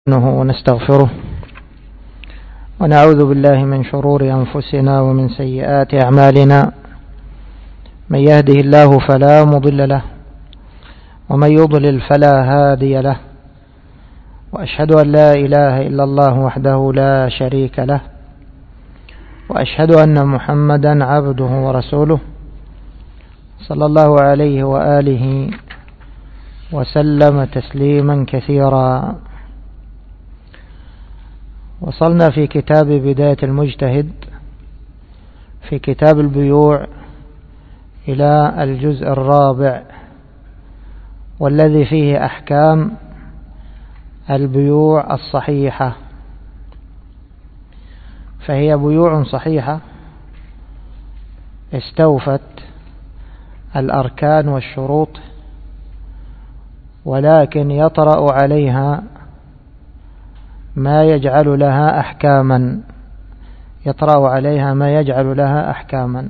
ونستغفره ونعوذ بالله من شرور أنفسنا ومن سيئات أعمالنا. من يهده الله فلا مضل له ومن يضلل فلا هادي له، وأشهد أن لا إله إلا الله وحده لا شريك له، وأشهد أن محمدا عبده ورسوله صلى الله عليه وآله وسلم تسليما كثيرا. وصلنا في كتاب بداية المجتهد في كتاب البيوع إلى الجزء الرابع، والذي فيه أحكام البيوع الصحيحة. فهي بيوع صحيحة استوفت الأركان والشروط، ولكن يطرأ عليها ما يجعل لها أحكاما، يطرأ عليها ما يجعل لها أحكاما.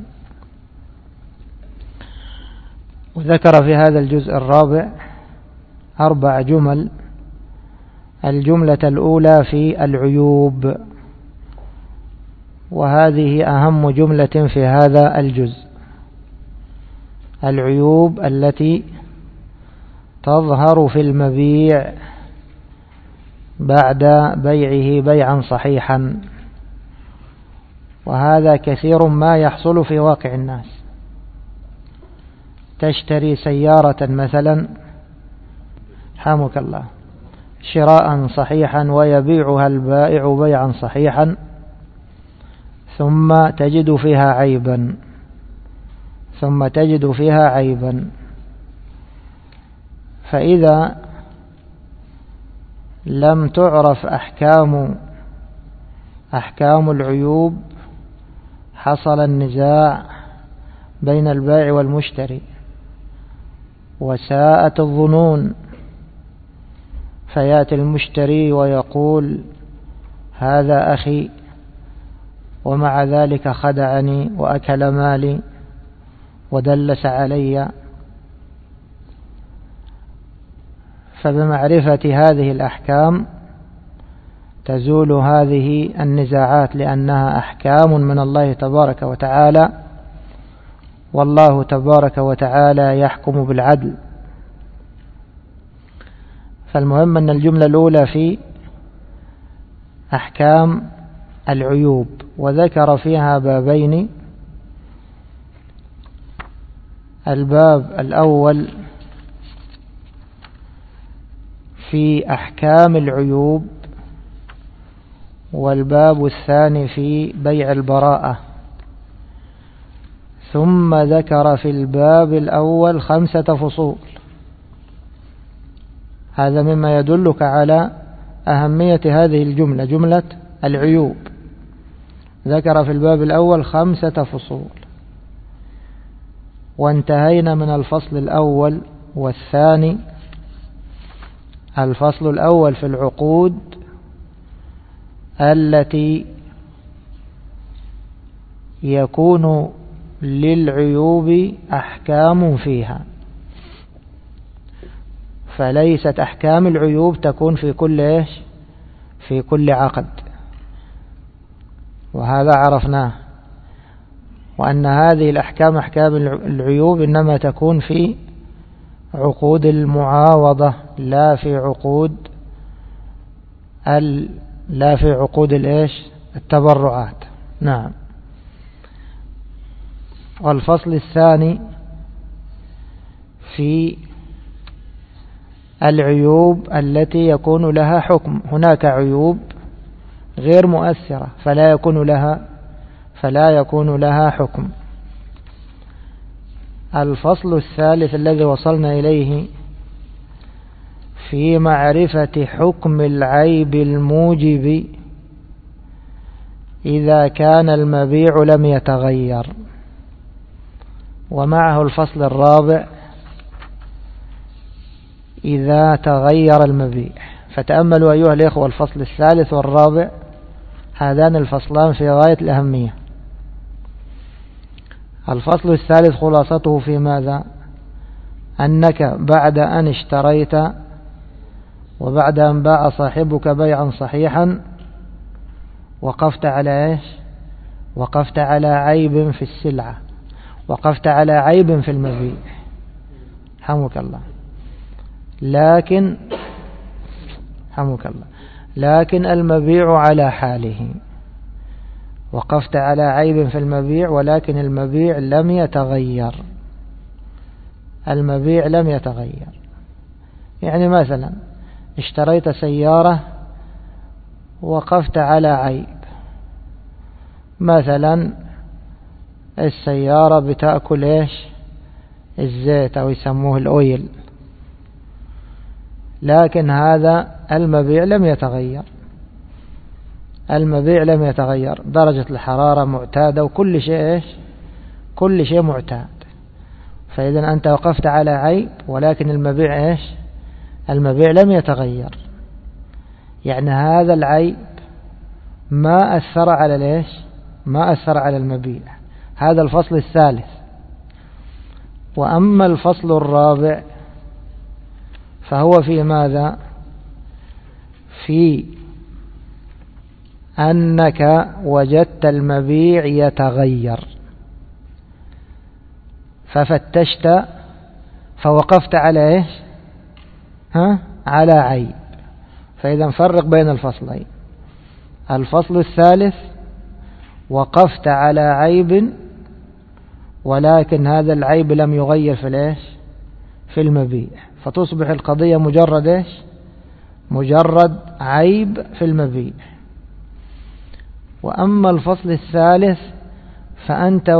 وذكر في هذا الجزء الرابع 4 جمل. الجملة الأولى في العيوب، وهذه أهم جملة في هذا الجزء. العيوب التي تظهر في المبيع بعد بيعه بيعا صحيحا، وهذا كثير ما يحصل في واقع الناس. تشتري سيارة مثلا حمك الله شراء صحيحا ويبيعها البائع بيعا صحيحا، ثم تجد فيها عيبا. فإذا لم تعرف أحكام العيوب حصل النزاع بين البائع والمشتري، وساءت الظنون، فيأتي المشتري ويقول هذا أخي، ومع ذلك خدعني وأكل مالي ودلس علي. فبمعرفة هذه الأحكام تزول هذه النزاعات، لأنها أحكام من الله تبارك وتعالى، والله تبارك وتعالى يحكم بالعدل. فالمهم أن الجملة الأولى في أحكام العيوب، وذكر فيها بابين. الباب الأول في أحكام العيوب، والباب الثاني في بيع البراءة. ثم ذكر في الباب الأول 5 فصول. هذا مما يدلك على أهمية هذه الجملة، جملة العيوب. ذكر في الباب الأول 5 فصول، وانتهينا من الفصل الأول والثاني. الفصل الأول في العقود التي يكون للعيوب أحكام فيها، فليست أحكام العيوب تكون في كل عقد، وهذا عرفناه. وأن هذه الأحكام أحكام العيوب إنما تكون في عقود المعاوضة، لا في عقود التبرعات. نعم. والفصل الثاني في العيوب التي يكون لها حكم. هناك عيوب غير مؤثرة فلا يكون لها حكم. الفصل الثالث الذي وصلنا إليه في معرفة حكم العيب الموجب إذا كان المبيع لم يتغير. ومعه الفصل الرابع إذا تغير المبيع. فتأملوا أيها الإخوة الفصل الثالث والرابع، هذان الفصلان في غاية الأهمية. الفصل الثالث خلاصته في ماذا؟ أنك بعد أن اشتريت وبعد أن باع صاحبك بيعا صحيحا وقفت على إيش؟ وقفت على عيب في السلعة، وقفت على عيب في المبيع، حمك الله، لكن المبيع على حاله، وقفت على عيب في المبيع ولكن المبيع لم يتغير، المبيع لم يتغير. يعني مثلا اشتريت سيارة وقفت على عيب، مثلا السيارة بتأكل إيش؟ الزيت أو يسموه الأويل، لكن هذا المبيع لم يتغير، المبيع لم يتغير، درجة الحرارة معتادة وكل شيء إيش؟ كل شيء معتاد. فإذا أنت وقفت على عيب ولكن المبيع إيش؟ المبيع لم يتغير، يعني هذا العيب ما أثر على ليش؟ ما أثر على المبيع. هذا الفصل الثالث. وأما الفصل الرابع فهو في ماذا؟ في أنك وجدت المبيع يتغير ففتشت فوقفت على إيش؟ على عيب. فإذا نفرق بين الفصلين. الفصل الثالث وقفت على عيب ولكن هذا العيب لم يغير في الإيش؟ في المبيع، فتصبح القضية مجرد إيش؟ مجرد عيب في المبيع. وأما الفصل الثالث فأنت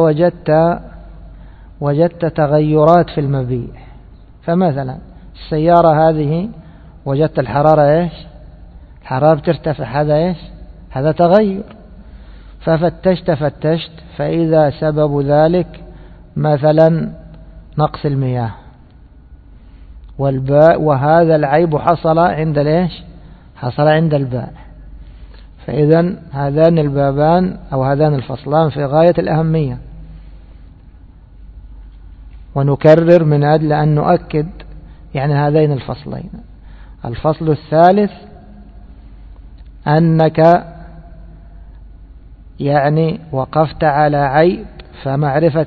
وجدت تغيرات في المبيع. فمثلا السيارة هذه وجدت الحرارة إيش؟ الحرارة بترتفع، هذا إيش؟ هذا تغير. ففتشت فإذا سبب ذلك مثلا نقص المياه والباء، وهذا العيب حصل عند الإيش؟ حصل عند الباء. فإذا هذان البابان أو هذان الفصلان في غاية الأهمية، ونكرر من أجل أن نؤكد يعني هذين الفصلين. الفصل الثالث أنك يعني وقفت على عيب، فمعرفة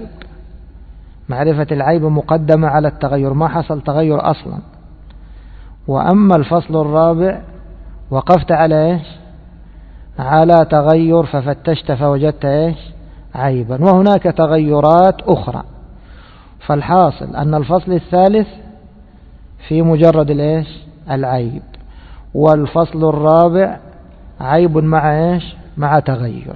العيب مقدمة على التغير، ما حصل تغير أصلا. وأما الفصل الرابع وقفت على إيش؟ على تغير ففتشت فوجدت إيش؟ عيبا، وهناك تغيرات أخرى. فالحاصل أن الفصل الثالث في مجرد الإيش؟ العيب، والفصل الرابع عيب مع إيش؟ مع تغير.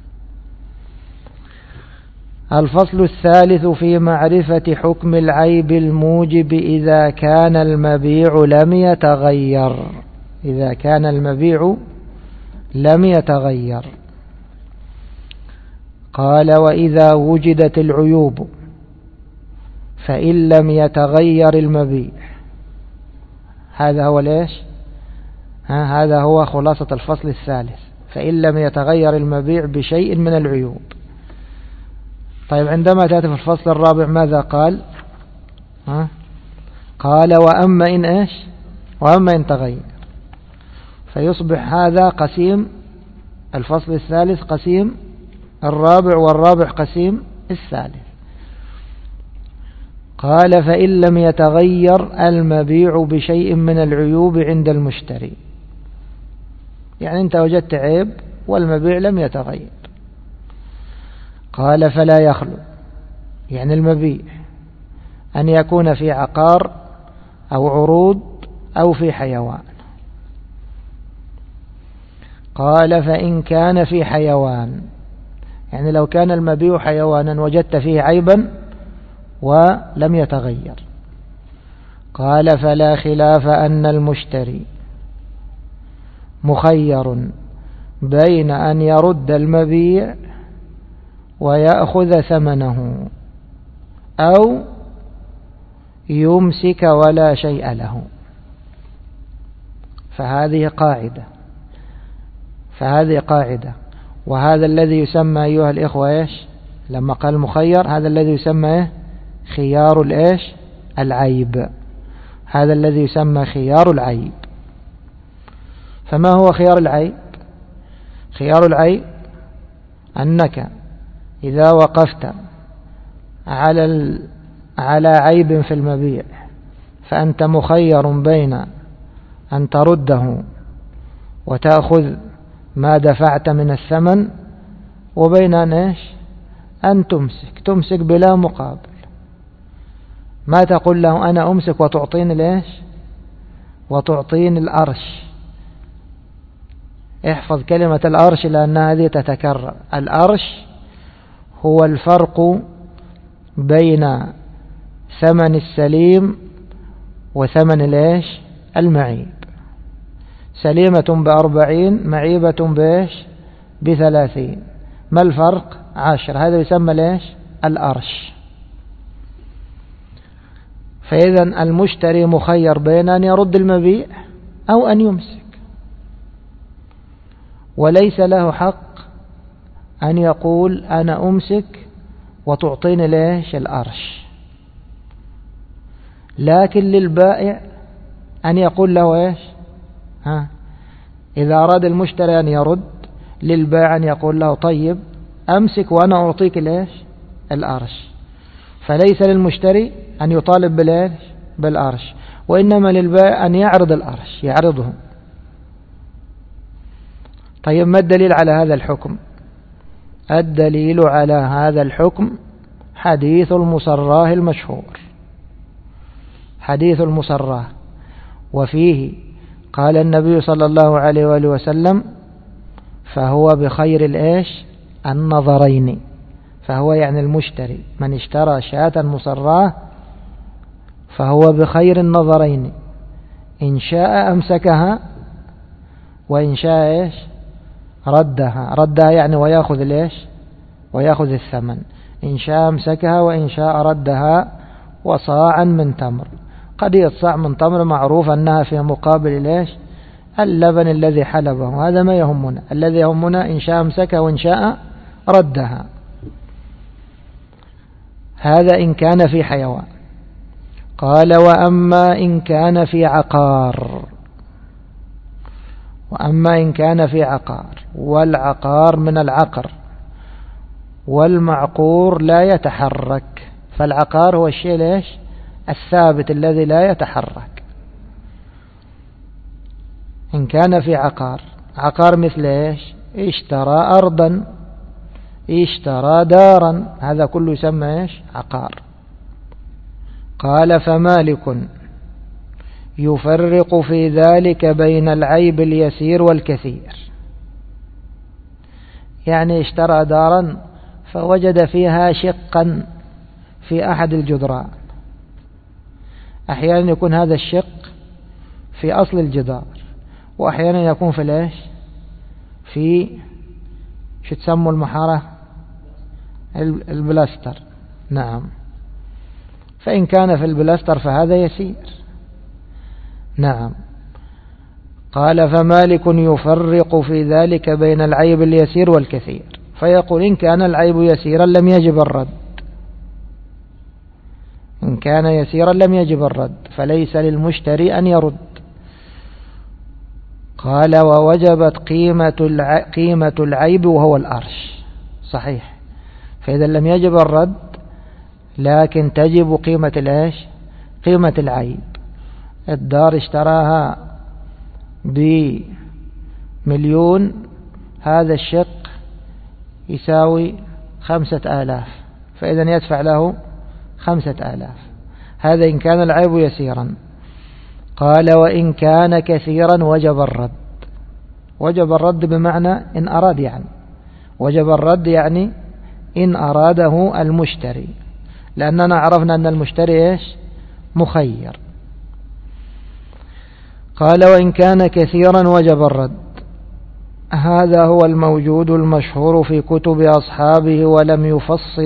الفصل الثالث في معرفة حكم العيب الموجب إذا كان المبيع لم يتغير. إذا كان المبيع لم يتغير. قال: وإذا وجدت العيوب فإن لم يتغير المبيع. هذا هو ليش؟ هذا هو خلاصة الفصل الثالث. فإن لم يتغير المبيع بشيء من العيوب. طيب عندما تأتي في الفصل الرابع ماذا قال؟ قال: وأما إن إيش؟ وأما إن تغير. فيصبح هذا قسيم الفصل الثالث قسيم الرابع، والرابع قسيم الثالث. قال: فإن لم يتغير المبيع بشيء من العيوب عند المشتري. يعني أنت وجدت عيب والمبيع لم يتغير. قال: فلا يخلو، يعني المبيع أن يكون في عقار أو عروض أو في حيوان. قال: فإن كان في حيوان، يعني لو كان المبيع حيوانا وجدت فيه عيبا ولم يتغير. قال: فلا خلاف أن المشتري مخير بين أن يرد المبيع ويأخذ ثمنه أو يمسك ولا شيء له. فهذه قاعدة، وهذا الذي يسمى أيها الإخوة إيش؟ لما قال مخير، هذا الذي يسمى خيار الإيش؟ العيب. هذا الذي يسمى خيار العيب. فما هو خيار العيب؟ خيار العيب أنك إذا وقفت على عيب في المبيع فأنت مخير بين أن ترده وتأخذ ما دفعت من الثمن وبين أن تمسك بلا مقابل. ما تقول له أنا أمسك وتعطيني وتعطيني الأرش. احفظ كلمة الأرش لأن هذه تتكرر. الأرش هو الفرق بين ثمن السليم وثمن المعيب. سليمة ب40 معيبة ب30. ما الفرق؟ 10. هذا يسمى الأرش. فإذا المشتري مخير بين أن يرد المبيع أو أن يمسك، وليس له حق أن يقول أنا أمسك وتعطيني الأرش. لكن للبائع أن يقول له إذا أراد المشتري أن يرد، للبائع أن يقول له طيب أمسك وأنا أعطيك الأرش. فليس للمشتري أن يطالب بالأرش، وإنما للبائع أن يعرض الأرش، يعرضه. طيب ما الدليل على هذا الحكم؟ الدليل على هذا الحكم حديث المصراه المشهور، حديث المصراه، وفيه قال النبي صلى الله عليه وآله وسلم فهو بخير النظرين. فهو يعني المشتري من اشترى شاة مصراه فهو بخير النظرين، إن شاء أمسكها وإن شاء ردها يعني ويأخذ الثمن. إن شاء أمسكها وإن شاء ردها. وصاعا من تمر. قضية صاع من تمر معروف أنها في مقابل اللبن الذي حلبه. هذا ما يهمنا. الذي يهمنا إن شاء أمسكها وإن شاء ردها. هذا إن كان في حيوان. قال وأما إن كان في عقار. وأما إن كان في عقار، والعقار من العقر، والمعقور لا يتحرك. فالعقار هو الشيء الثابت الذي لا يتحرك. إن كان في عقار مثل اشترى أرضا، اشترى دارا، هذا كله يسمى عقار. قال فمالك يفرق في ذلك بين العيب اليسير والكثير. يعني اشترى دارا فوجد فيها شقا في أحد الجدران. أحيانا يكون هذا الشق في أصل الجدار، وأحيانا يكون في شو تسموا المحارة، البلاستر. نعم. فإن كان في البلاستر فهذا يسير. نعم. قال فمالك يفرق في ذلك بين العيب اليسير والكثير، فيقول إن كان العيب يسيرا لم يجب الرد. إن كان يسيرا لم يجب الرد، فليس للمشتري أن يرد. قال ووجبت قيمة العيب وهو الأرش. صحيح. فإذا لم يجب الرد لكن تجب قيمة العيب. الدار اشتراها ب1,000,000، هذا الشق يساوي 5,000، فإذا يدفع له 5,000. هذا إن كان العيب يسيرا. قال وإن كان كثيرا وجب الرد. وجب الرد بمعنى إن أراد، وجب الرد يعني إن أراده المشتري، لأننا عرفنا أن المشتري مخير. قال وإن كان كثيرا وجب الرد. هذا هو الموجود المشهور في كتب أصحابه، ولم يفصل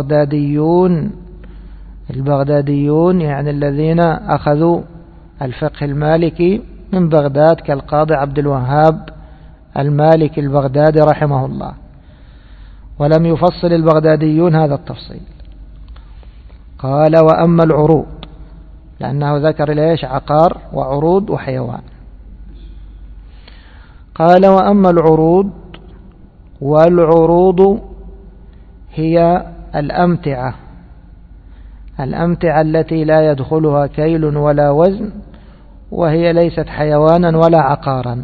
البغداديون يعني الذين أخذوا الفقه المالكي من بغداد، كالقاضي عبد الوهاب المالكي البغدادي رحمه الله. ولم يفصل البغداديون هذا التفصيل. قال وأما العروض، لأنه ذكر عقار وعروض وحيوان. قال وأما العروض، والعروض هي الأمتعة التي لا يدخلها كيل ولا وزن، وهي ليست حيوانا ولا عقارا،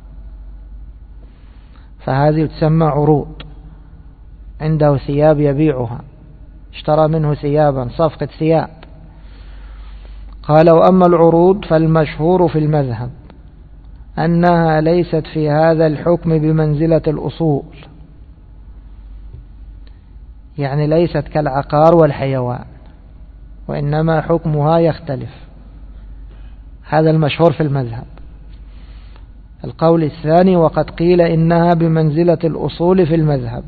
فهذه تسمى عروض. عنده ثياب يبيعها، اشترى منه ثيابا، صفقة ثياب. قال وأما العروض فالمشهور في المذهب أنها ليست في هذا الحكم بمنزلة الأصول، يعني ليست كالعقار والحيوان، وإنما حكمها يختلف. هذا المشهور في المذهب. القول الثاني وقد قيل إنها بمنزلة الأصول في المذهب،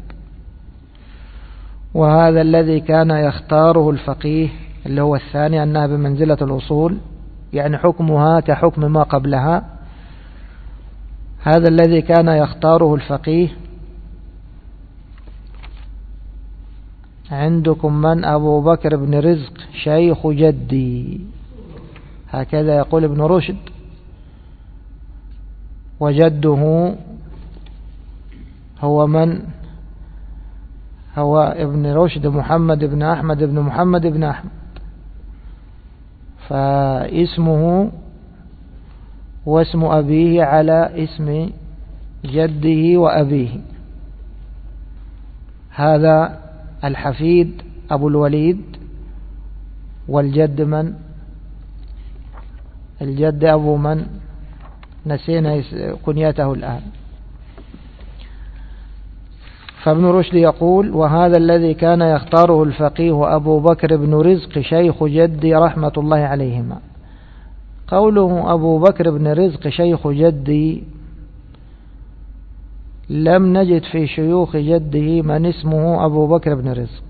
وهذا الذي كان يختاره الفقيه اللي هو الثاني، أنها بمنزلة الأصول يعني حكمها كحكم ما قبلها. هذا الذي كان يختاره الفقيه. عندكم من أبو بكر بن رزق شيخ جدي، هكذا يقول ابن رشد، وجده هو من؟ هو ابن رشد محمد بن أحمد بن محمد بن أحمد، فاسمه واسم أبيه على اسم جده وأبيه. هذا الحفيد أبو الوليد، والجد من؟ الجد أبو من؟ نسينا كنيته الآن. فابن رشد يقول وهذا الذي كان يختاره الفقيه أبو بكر بن رزق شيخ جدي رحمة الله عليهما. قوله أبو بكر بن رزق شيخ جدي، لم نجد في شيوخ جده من اسمه أبو بكر بن رزق،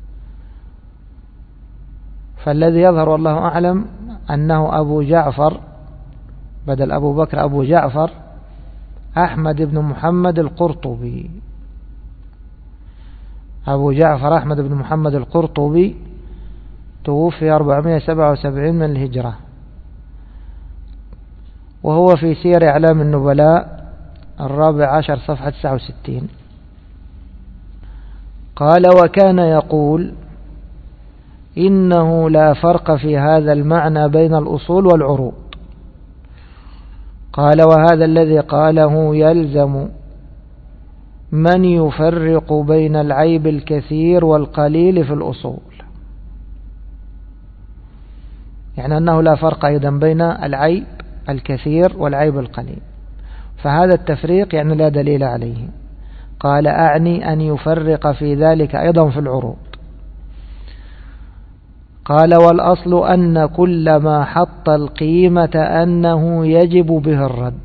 فالذي يظهر والله أعلم أنه أبو جعفر، بدل أبو بكر أبو جعفر أحمد بن محمد القرطبي. أبو جعفر أحمد بن محمد القرطبي توفي 477 من الهجرة، وهو في سير أعلام النبلاء 14 صفحة 69. قال وكان يقول إنه لا فرق في هذا المعنى بين الأصول والعروض. قال وهذا الذي قاله يلزم من يفرق بين العيب الكثير والقليل في الأصول، يعني أنه لا فرق أيضا بين العيب الكثير والعيب القليل، فهذا التفريق يعني لا دليل عليه. قال أعني أن يفرق في ذلك أيضا في العروض. قال والأصل أن كل ما حط القيمة أنه يجب به الرد.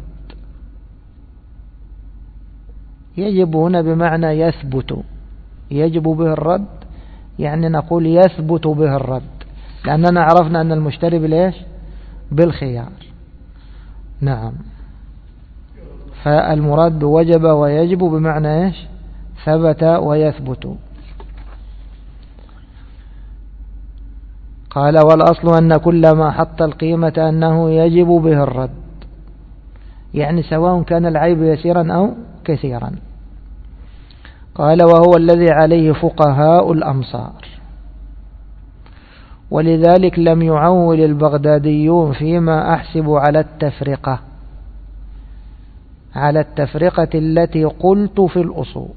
يجب هنا بمعنى يثبت، يجب به الرد يعني نقول يثبت به الرد، لأننا عرفنا أن المشتري بالإيش؟ بالخيار. نعم، فالمراد بوجب ويجب بمعنى إيش؟ ثبت ويثبت. قال والأصل أن كل ما حط القيمة أنه يجب به الرد، يعني سواء كان العيب يسيرا أو كثيرا. قال وهو الذي عليه فقهاء الأمصار، ولذلك لم يعول البغداديون فيما أحسب على التفرقة التي قلت في الأصول.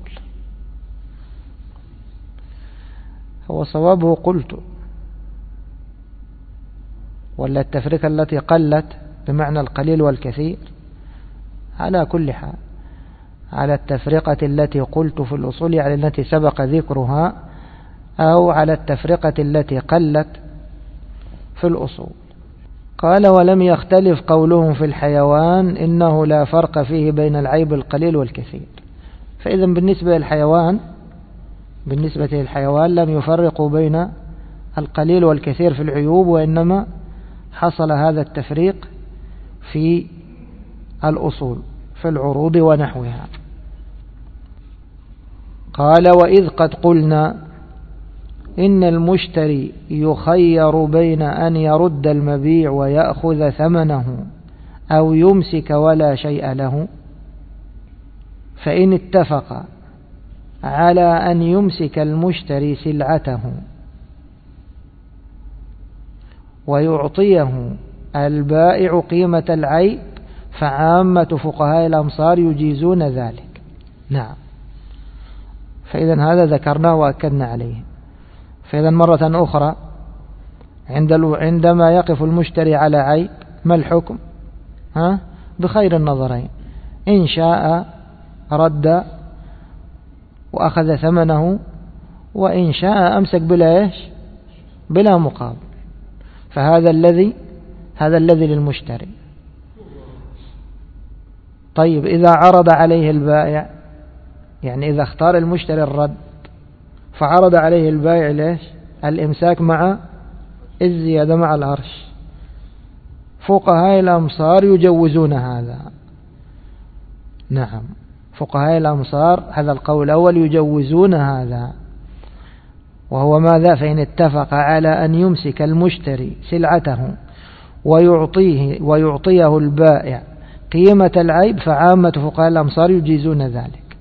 هو صوابه قلت، ولا التفرقة التي قلت بمعنى القليل والكثير؟ على كل حال على التفرقة التي قلت في الأصول، يعني التي سبق ذكرها، أو على التفرقة التي قلت في الأصول. قال ولم يختلف قولهم في الحيوان إنه لا فرق فيه بين العيب القليل والكثير. فإذا بالنسبة للحيوان لم يفرقوا بين القليل والكثير في العيوب، وإنما حصل هذا التفريق في الأصول في العروض ونحوها. قال وإذ قد قلنا إن المشتري يخير بين أن يرد المبيع ويأخذ ثمنه أو يمسك ولا شيء له. فإن اتفق على أن يمسك المشتري سلعته ويعطيه البائع قيمة العيب فعامة فقهاء الأمصار يجيزون ذلك. نعم. فإذا هذا ذكرناه وأكدنا عليه. فإذا مرة أخرى عندما يقف المشتري على عيب ما الحكم؟ بخير النظرين، إن شاء رد وأخذ ثمنه، وإن شاء أمسك بلا مقابل. فهذا الذي للمشتري. طيب إذا عرض عليه البائع، يعني إذا اختار المشتري الرد فعرض عليه البائع الإمساك مع الزيادة مع العرش، فقهاء الأمصار يجوزون هذا. نعم، فقهاء الأمصار هذا القول الأول يجوزون هذا، وهو ماذا؟ فإن اتفق على أن يمسك المشتري سلعته ويعطيه البائع قيمة العيب فعامة فقهاء الأمصار يجيزون ذلك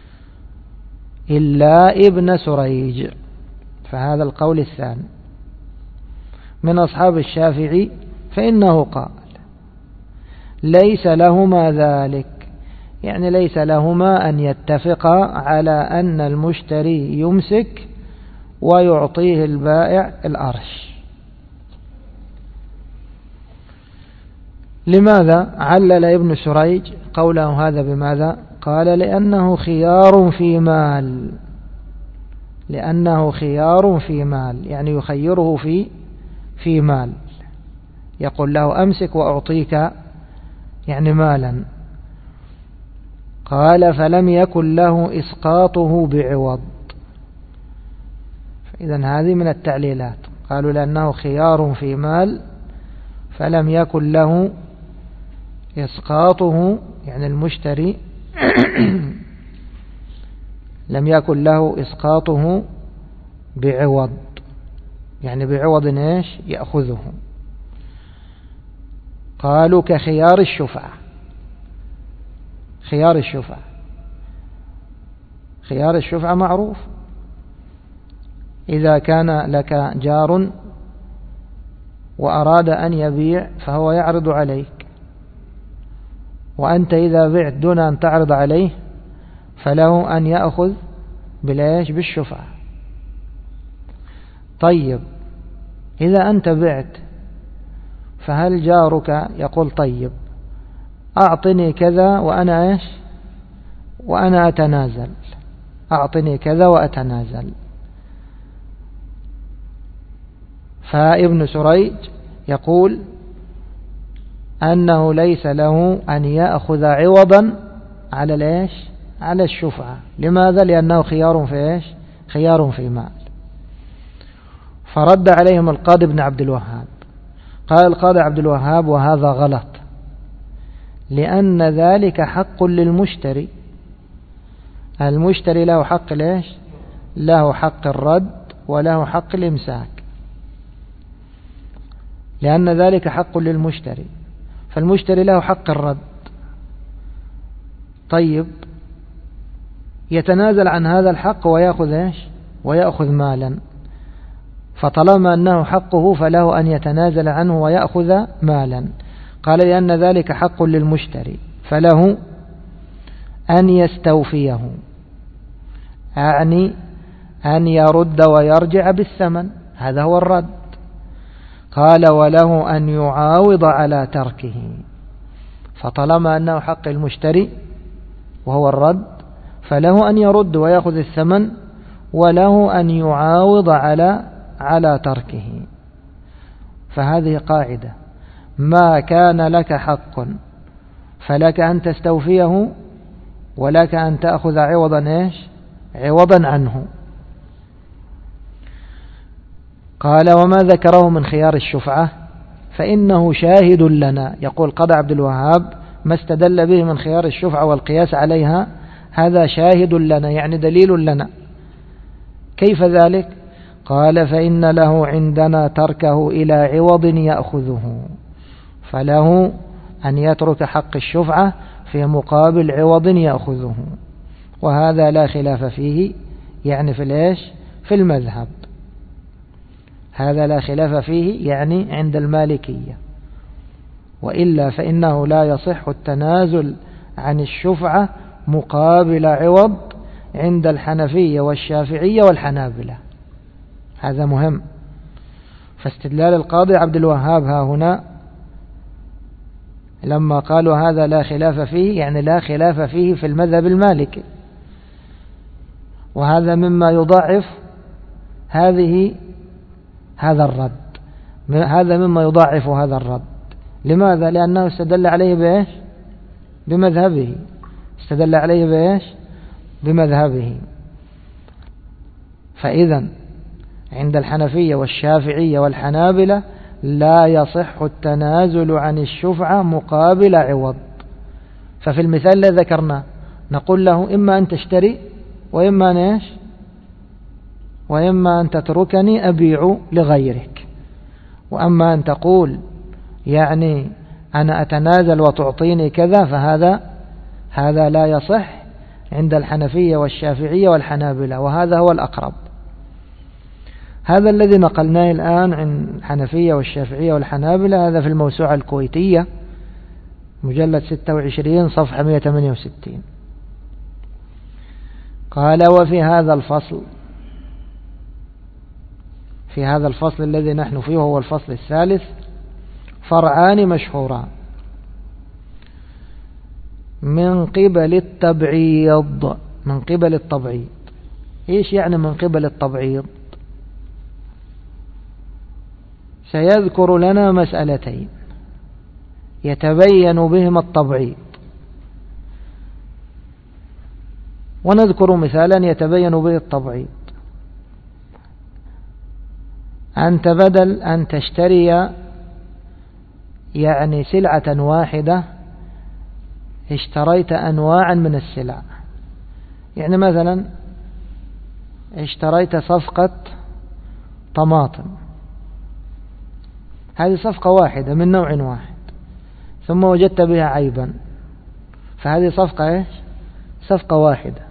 إلا ابن سريج. فهذا القول الثاني من أصحاب الشافعي، فإنه قال ليس لهما ذلك، يعني ليس لهما أن يتفقا على أن المشتري يمسك ويعطيه البائع الأرش. لماذا علل ابن سريج قوله هذا بماذا؟ قال لأنه خيار في مال، يعني يخيره في مال، يقول له أمسك وأعطيك يعني مالا. قال فلم يكن له إسقاطه بعوض. إذن هذه من التعليلات، قالوا لأنه خيار في مال فلم يكن له إسقاطه، يعني المشتري لم يكن له إسقاطه بعوض، يعني بعوض يأخذه. قالوا كخيار الشفعة. خيار الشفعة معروف، إذا كان لك جار وأراد أن يبيع فهو يعرض عليك، وأنت إذا بعت دون أن تعرض عليه فله أن يأخذ بالشفعة. طيب إذا أنت بعت فهل جارك يقول طيب أعطني كذا وأنا أتنازل، أعطني كذا وأتنازل؟ فابن سريج يقول أنه ليس له أن يأخذ عوضا على الشفعة. لماذا؟ لأنه خيار في مال. فرد عليهم القاضي ابن عبد الوهاب. قال القاضي عبد الوهاب وهذا غلط، لأن ذلك حق للمشتري. المشتري له حق له حق الرد وله حق الإمساك، لأن ذلك حق للمشتري، فالمشتري له حق الرد. طيب يتنازل عن هذا الحق ويأخذ مالا، فطالما أنه حقه فله أن يتنازل عنه ويأخذ مالا. قال لأن ذلك حق للمشتري فله أن يستوفيه، يعني أن يرد ويرجع بالثمن، هذا هو الرد. قال وله أن يعاوض على تركه، فطالما أنه حق المشتري وهو الرد فله أن يرد ويأخذ الثمن، وله أن يعاوض على تركه. فهذه قاعدة، ما كان لك حق فلك أن تستوفيه ولك أن تأخذ عوضا عنه. قال وما ذكره من خيار الشفعة فإنه شاهد لنا. يقول قاضي عبد الوهاب ما استدل به من خيار الشفعة والقياس عليها هذا شاهد لنا، يعني دليل لنا. كيف ذلك؟ قال فإن له عندنا تركه إلى عوض يأخذه، فله أن يترك حق الشفعة في مقابل عوض يأخذه. وهذا لا خلاف فيه، يعني في الإيش؟ في المذهب. هذا لا خلاف فيه يعني عند المالكية، وإلا فإنه لا يصح التنازل عن الشفعة مقابل عوض عند الحنفية والشافعية والحنابلة. هذا مهم. فاستدلال القاضي عبد الوهاب ها هنا لما قالوا هذا لا خلاف فيه، يعني لا خلاف فيه في المذهب المالكي، وهذا مما يضاعف هذا الرد، هذا مما يضاعف هذا الرد. لماذا؟ لأنه استدل عليه بإيش؟ بمذهبه. استدل عليه بإيش؟ بمذهبه. فإذا عند الحنفية والشافعية والحنابلة لا يصح التنازل عن الشفعة مقابل عوض. ففي المثال الذي ذكرناه نقول له إما أن تشتري وإما أن تتركني أبيع لغيرك. وأما أن تقول يعني أنا أتنازل وتعطيني كذا، فهذا لا يصح عند الحنفية والشافعية والحنابلة، وهذا هو الأقرب. هذا الذي نقلناه الآن عن الحنفية والشافعية والحنابلة، هذا في الموسوعة الكويتية مجلد 26 صفحة 168. قال: وفي هذا الفصل، في هذا الفصل الذي نحن فيه هو الفصل الثالث، فرعان مشهوران من قبل التبعيض. من قبل التبعيض، إيش يعني من قبل التبعيض؟ سيذكر لنا مسألتين يتبين بهما التبعيض، ونذكر مثالا يتبين به التبعيض. أنت بدل أن تشتري يعني سلعة واحدة اشتريت أنواعا من السلع. يعني مثلا اشتريت صفقة طماطم، هذه صفقة واحدة من نوع واحد، ثم وجدت بها عيبا، فهذه صفقة ايش؟ صفقة واحدة.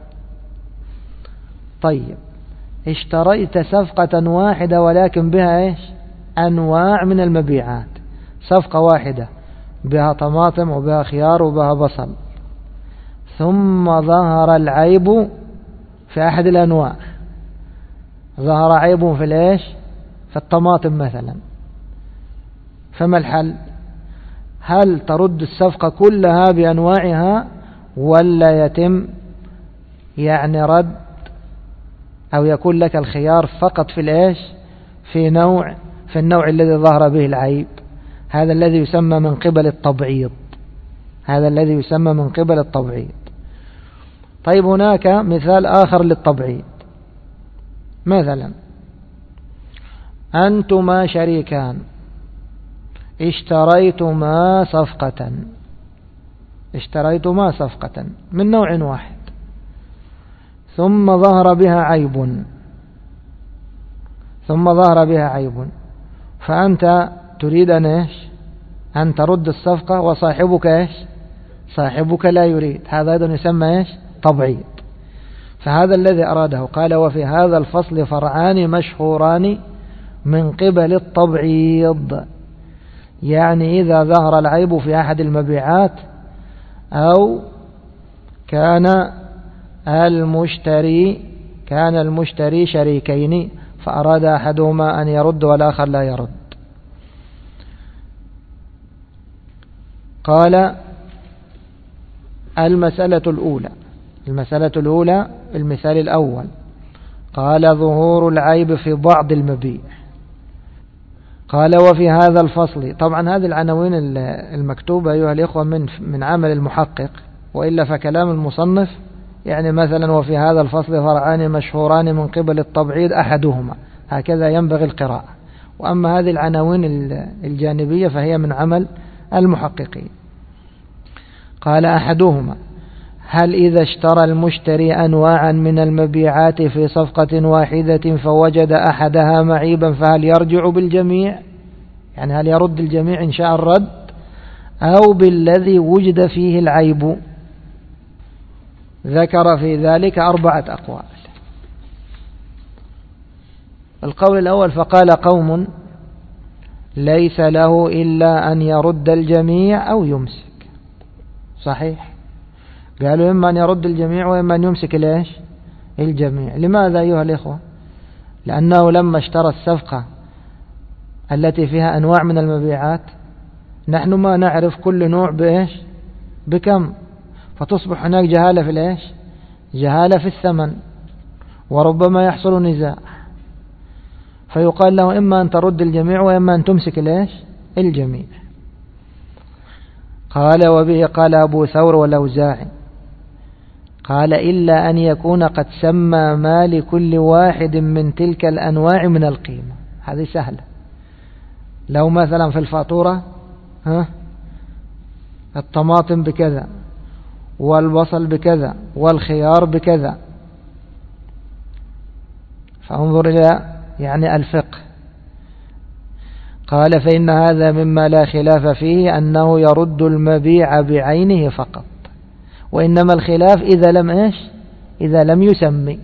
طيب اشتريت صفقة واحدة ولكن بها ايش؟ أنواع من المبيعات. صفقة واحدة بها طماطم وبها خيار وبها بصل، ثم ظهر العيب في أحد الأنواع، ظهر عيب في الايش؟ في الطماطم مثلا. فما الحل؟ هل ترد الصفقة كلها بأنواعها، ولا يتم يعني رد، أو يكون لك الخيار فقط في الايش؟ في النوع الذي ظهر به العيب؟ هذا الذي يسمى من قبل التبعيض. هذا الذي يسمى من قبل التبعيض. طيب هناك مثال آخر للتبعيض. مثلا أنتما شريكان اشتريتما صفقة من نوع واحد، ثم ظهر بها عيب، فأنت تريد أن ترد الصفقة، وصاحبك صاحبك لا يريد. هذا أيضا يسمى تبعيض. فهذا الذي أراده. قال: وفي هذا الفصل فرعان مشهوران من قبل التبعيض، يعني إذا ظهر العيب في أحد المبيعات، أو كان المشتري شريكين فأراد أحدهما أن يرد والآخر لا يرد. قال: المسألة الأولى المثال الأول، قال: ظهور العيب في بعض المبيع. قال: وفي هذا الفصل. طبعا هذه العناوين المكتوبة أيها الإخوة من عمل المحقق، وإلا فكلام المصنف يعني مثلا وفي هذا الفصل فرعان مشهوران من قبل التبعيض أحدهما، هكذا ينبغي القراءة. وأما هذه العناوين الجانبية فهي من عمل المحققين. قال: أحدهما، هل إذا اشترى المشتري أنواعا من المبيعات في صفقة واحدة فوجد أحدها معيبا فهل يرجع بالجميع؟ يعني هل يرد الجميع إن شاء الرد، أو بالذي وجد فيه العيب؟ ذكر في ذلك 4 أقوال. القول الأول: فقال قوم ليس له إلا أن يرد الجميع أو يمسك. صحيح، قالوا إما أن يرد الجميع وإما أن يمسك الجميع. لماذا أيها الإخوة؟ لأنه لما اشترى الصفقة التي فيها أنواع من المبيعات، نحن ما نعرف كل نوع بكم، فتصبح هناك جهالة في جهالة في الثمن، وربما يحصل نزاع، فيقال له إما أن ترد الجميع وإما أن تمسك الجميع. قال: وبه قال أبو ثور والأوزاعي، قال: إلا أن يكون قد سمى ما لكل واحد من تلك الأنواع من القيمة. هذه سهلة. لو مثلا في الفاتورة الطماطم بكذا، والبصل بكذا، والخيار بكذا، فانظر إلى الفقه. قال: فإن هذا مما لا خلاف فيه أنه يرد المبيع بعينه فقط، وإنما الخلاف إذا لم يسمي.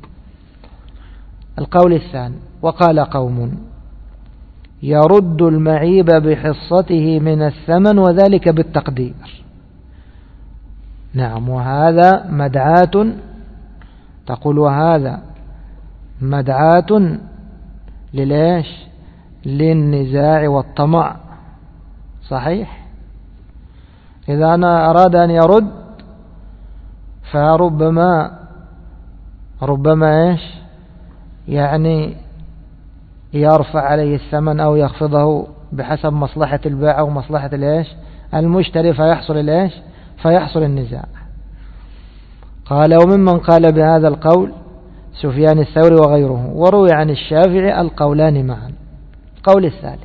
القول الثاني: وقال قوم يرد المعيب بحصته من الثمن وذلك بالتقدير. نعم، وهذا مدعاة، تقول وهذا مدعاة للنزاع والطمع. صحيح، إذا أنا أراد أن يرد فربما يرفع عليه الثمن أو يخفضه بحسب مصلحة البائع أو مصلحة المشتري، فيحصل النزاع. قال: وممن قال بهذا القول سفيان الثوري وغيره، وروي عن الشافعي القولان معا. القول الثالث: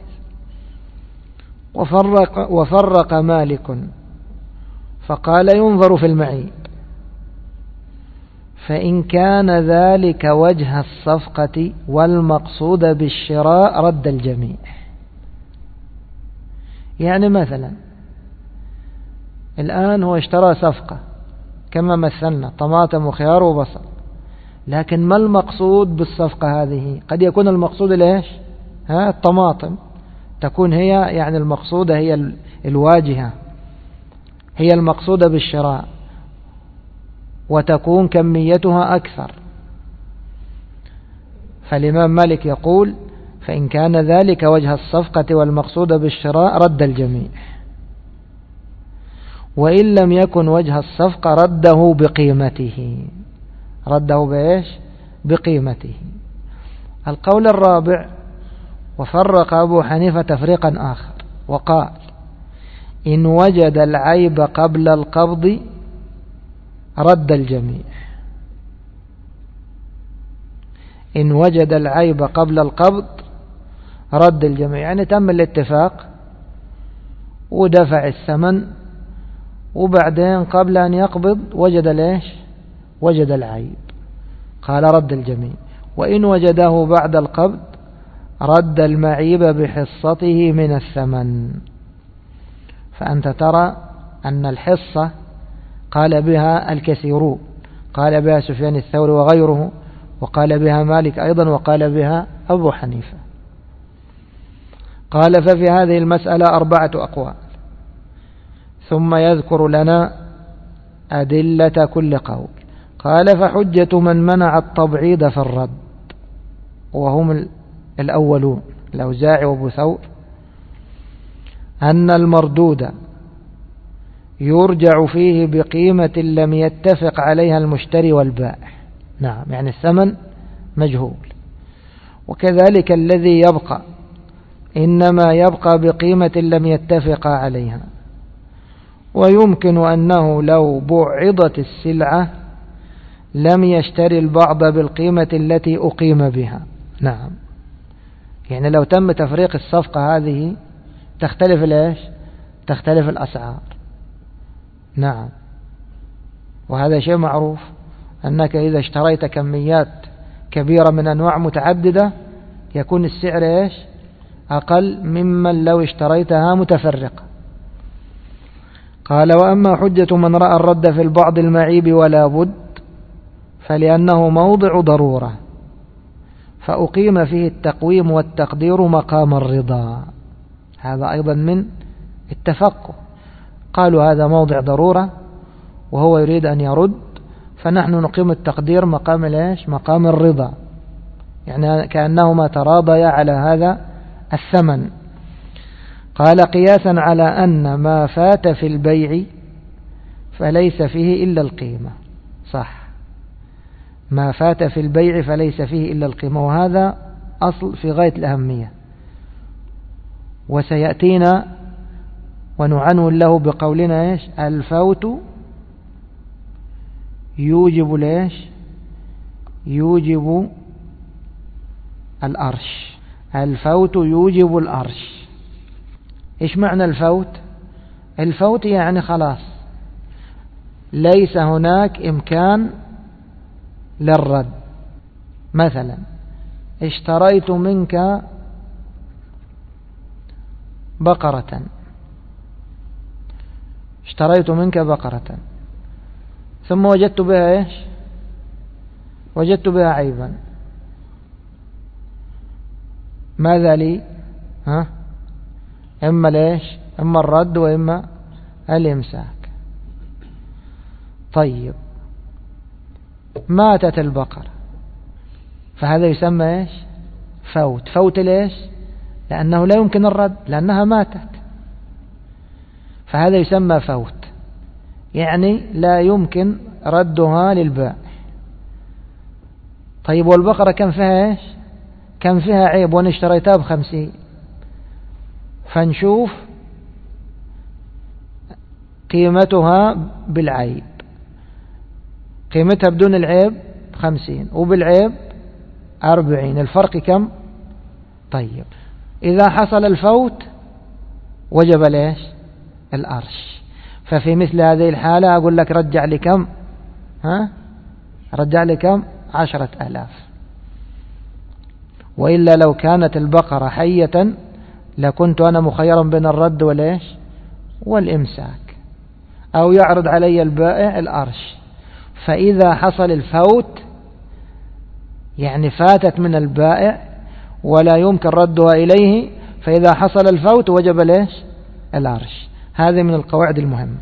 وفرق مالك فقال ينظر في المعيب، فإن كان ذلك وجه الصفقة والمقصود بالشراء رد الجميع. مثلا الآن هو اشترى صفقة كما مثلنا، طماطم وخيار وبصل، لكن ما المقصود بالصفقة هذه؟ قد يكون المقصود الطماطم، تكون هي المقصودة، هي الواجهة، هي المقصودة بالشراء، وتكون كميتها أكثر. فالإمام مالك يقول: فإن كان ذلك وجه الصفقة والمقصود بالشراء رد الجميع، وإن لم يكن وجه الصفقة رده بقيمته. بقيمته. القول الرابع: وفرق أبو حنيفة تفريقا آخر وقال: إن وجد العيب قبل القبض رد الجميع. إن وجد العيب قبل القبض رد الجميع، تم الاتفاق ودفع الثمن، وبعدين قبل أن يقبض وجد العيب، قال رد الجميع. وإن وجده بعد القبض رد المعيب بحصته من الثمن. فأنت ترى أن الحصة قال بها الكثيرون، قال بها سفيان الثوري وغيره، وقال بها مالك أيضا، وقال بها أبو حنيفة. قال: ففي هذه المسألة 4 أقوال، ثم يذكر لنا أدلة كل قول. قال: فحجة من منع التبعيض في الرد، وهم الأولون الأوزاعي وابو ثور، أن المردود يرجع فيه بقيمة لم يتفق عليها المشتري والبائع. نعم، الثمن مجهول، وكذلك الذي يبقى إنما يبقى بقيمة لم يتفق عليها. ويمكن أنه لو بعضت السلعة لم يشتري البعض بالقيمة التي أقيم بها. نعم، لو تم تفريق الصفقة هذه تختلف الأسعار. نعم، وهذا شيء معروف، أنك إذا اشتريت كميات كبيرة من أنواع متعددة يكون السعر أقل ممن لو اشتريتها متفرقة. قال وأما حجة من رأى الرد في البعض المعيب ولا بد فلأنه موضع ضرورة فأقيم فيه التقويم والتقدير مقام الرضا. هذا أيضا من التفقه. قالوا هذا موضع ضرورة وهو يريد أن يرد، فنحن نقيم التقدير مقام الايش؟ مقام الرضا، يعني كأنهما تراضيا على هذا الثمن. قال قياسا على أن ما فات في البيع فليس فيه إلا القيمة. صح، ما فات في البيع فليس فيه إلا القيمة، وهذا أصل في غاية الأهمية، وسيأتينا ونعنون له بقولنا إيش؟ الفوت يوجب ليش؟ يوجب الأرش. الفوت يوجب الأرش. إيش معنى الفوت؟ الفوت يعني خلاص ليس هناك إمكان للرد. مثلا اشتريت منك بقرة، اشتريت منك بقرة ثم وجدت بها ايش؟ وجدت بها عيبا. ماذا لي؟ اما ليش؟ اما الرد واما الامساك. طيب ماتت البقرة، فهذا يسمى ايش؟ فوت. فوت ليش؟ لأنه لا يمكن الرد، لأنها ماتت، فهذا يسمى فوت، يعني لا يمكن ردها للبائع. طيب والبقرة كم فيها ايش؟ كم فيها عيب وانا اشتريتها ب50، فنشوف قيمتها بالعيب. قيمتها بدون العيب 50 وبالعيب 40، الفرق كم؟ طيب إذا حصل الفوت وجب ليش؟ الأرش. ففي مثل هذه الحالة أقول لك رجع لي كم؟ رجع لي كم؟ 10,000. وإلا لو كانت البقرة حية لكنت أنا مخيرا بين الرد وليش؟ والإمساك، أو يعرض علي البائع الأرش. فإذا حصل الفوت يعني فاتت من البائع ولا يمكن ردها إليه، فإذا حصل الفوت وجب ليش؟ الأرش. هذه من القواعد المهمة.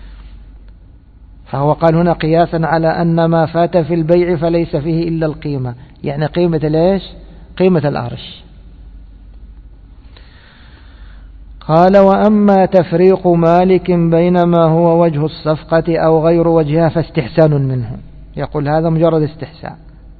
فهو قال هنا قياسا على أن ما فات في البيع فليس فيه إلا القيمة، يعني قيمة ليش؟ قيمة الأرش. قال وأما تفريق مالك بين ما هو وجه الصفقة أو غير وجهها فاستحسان منه. يقول هذا مجرد استحسان،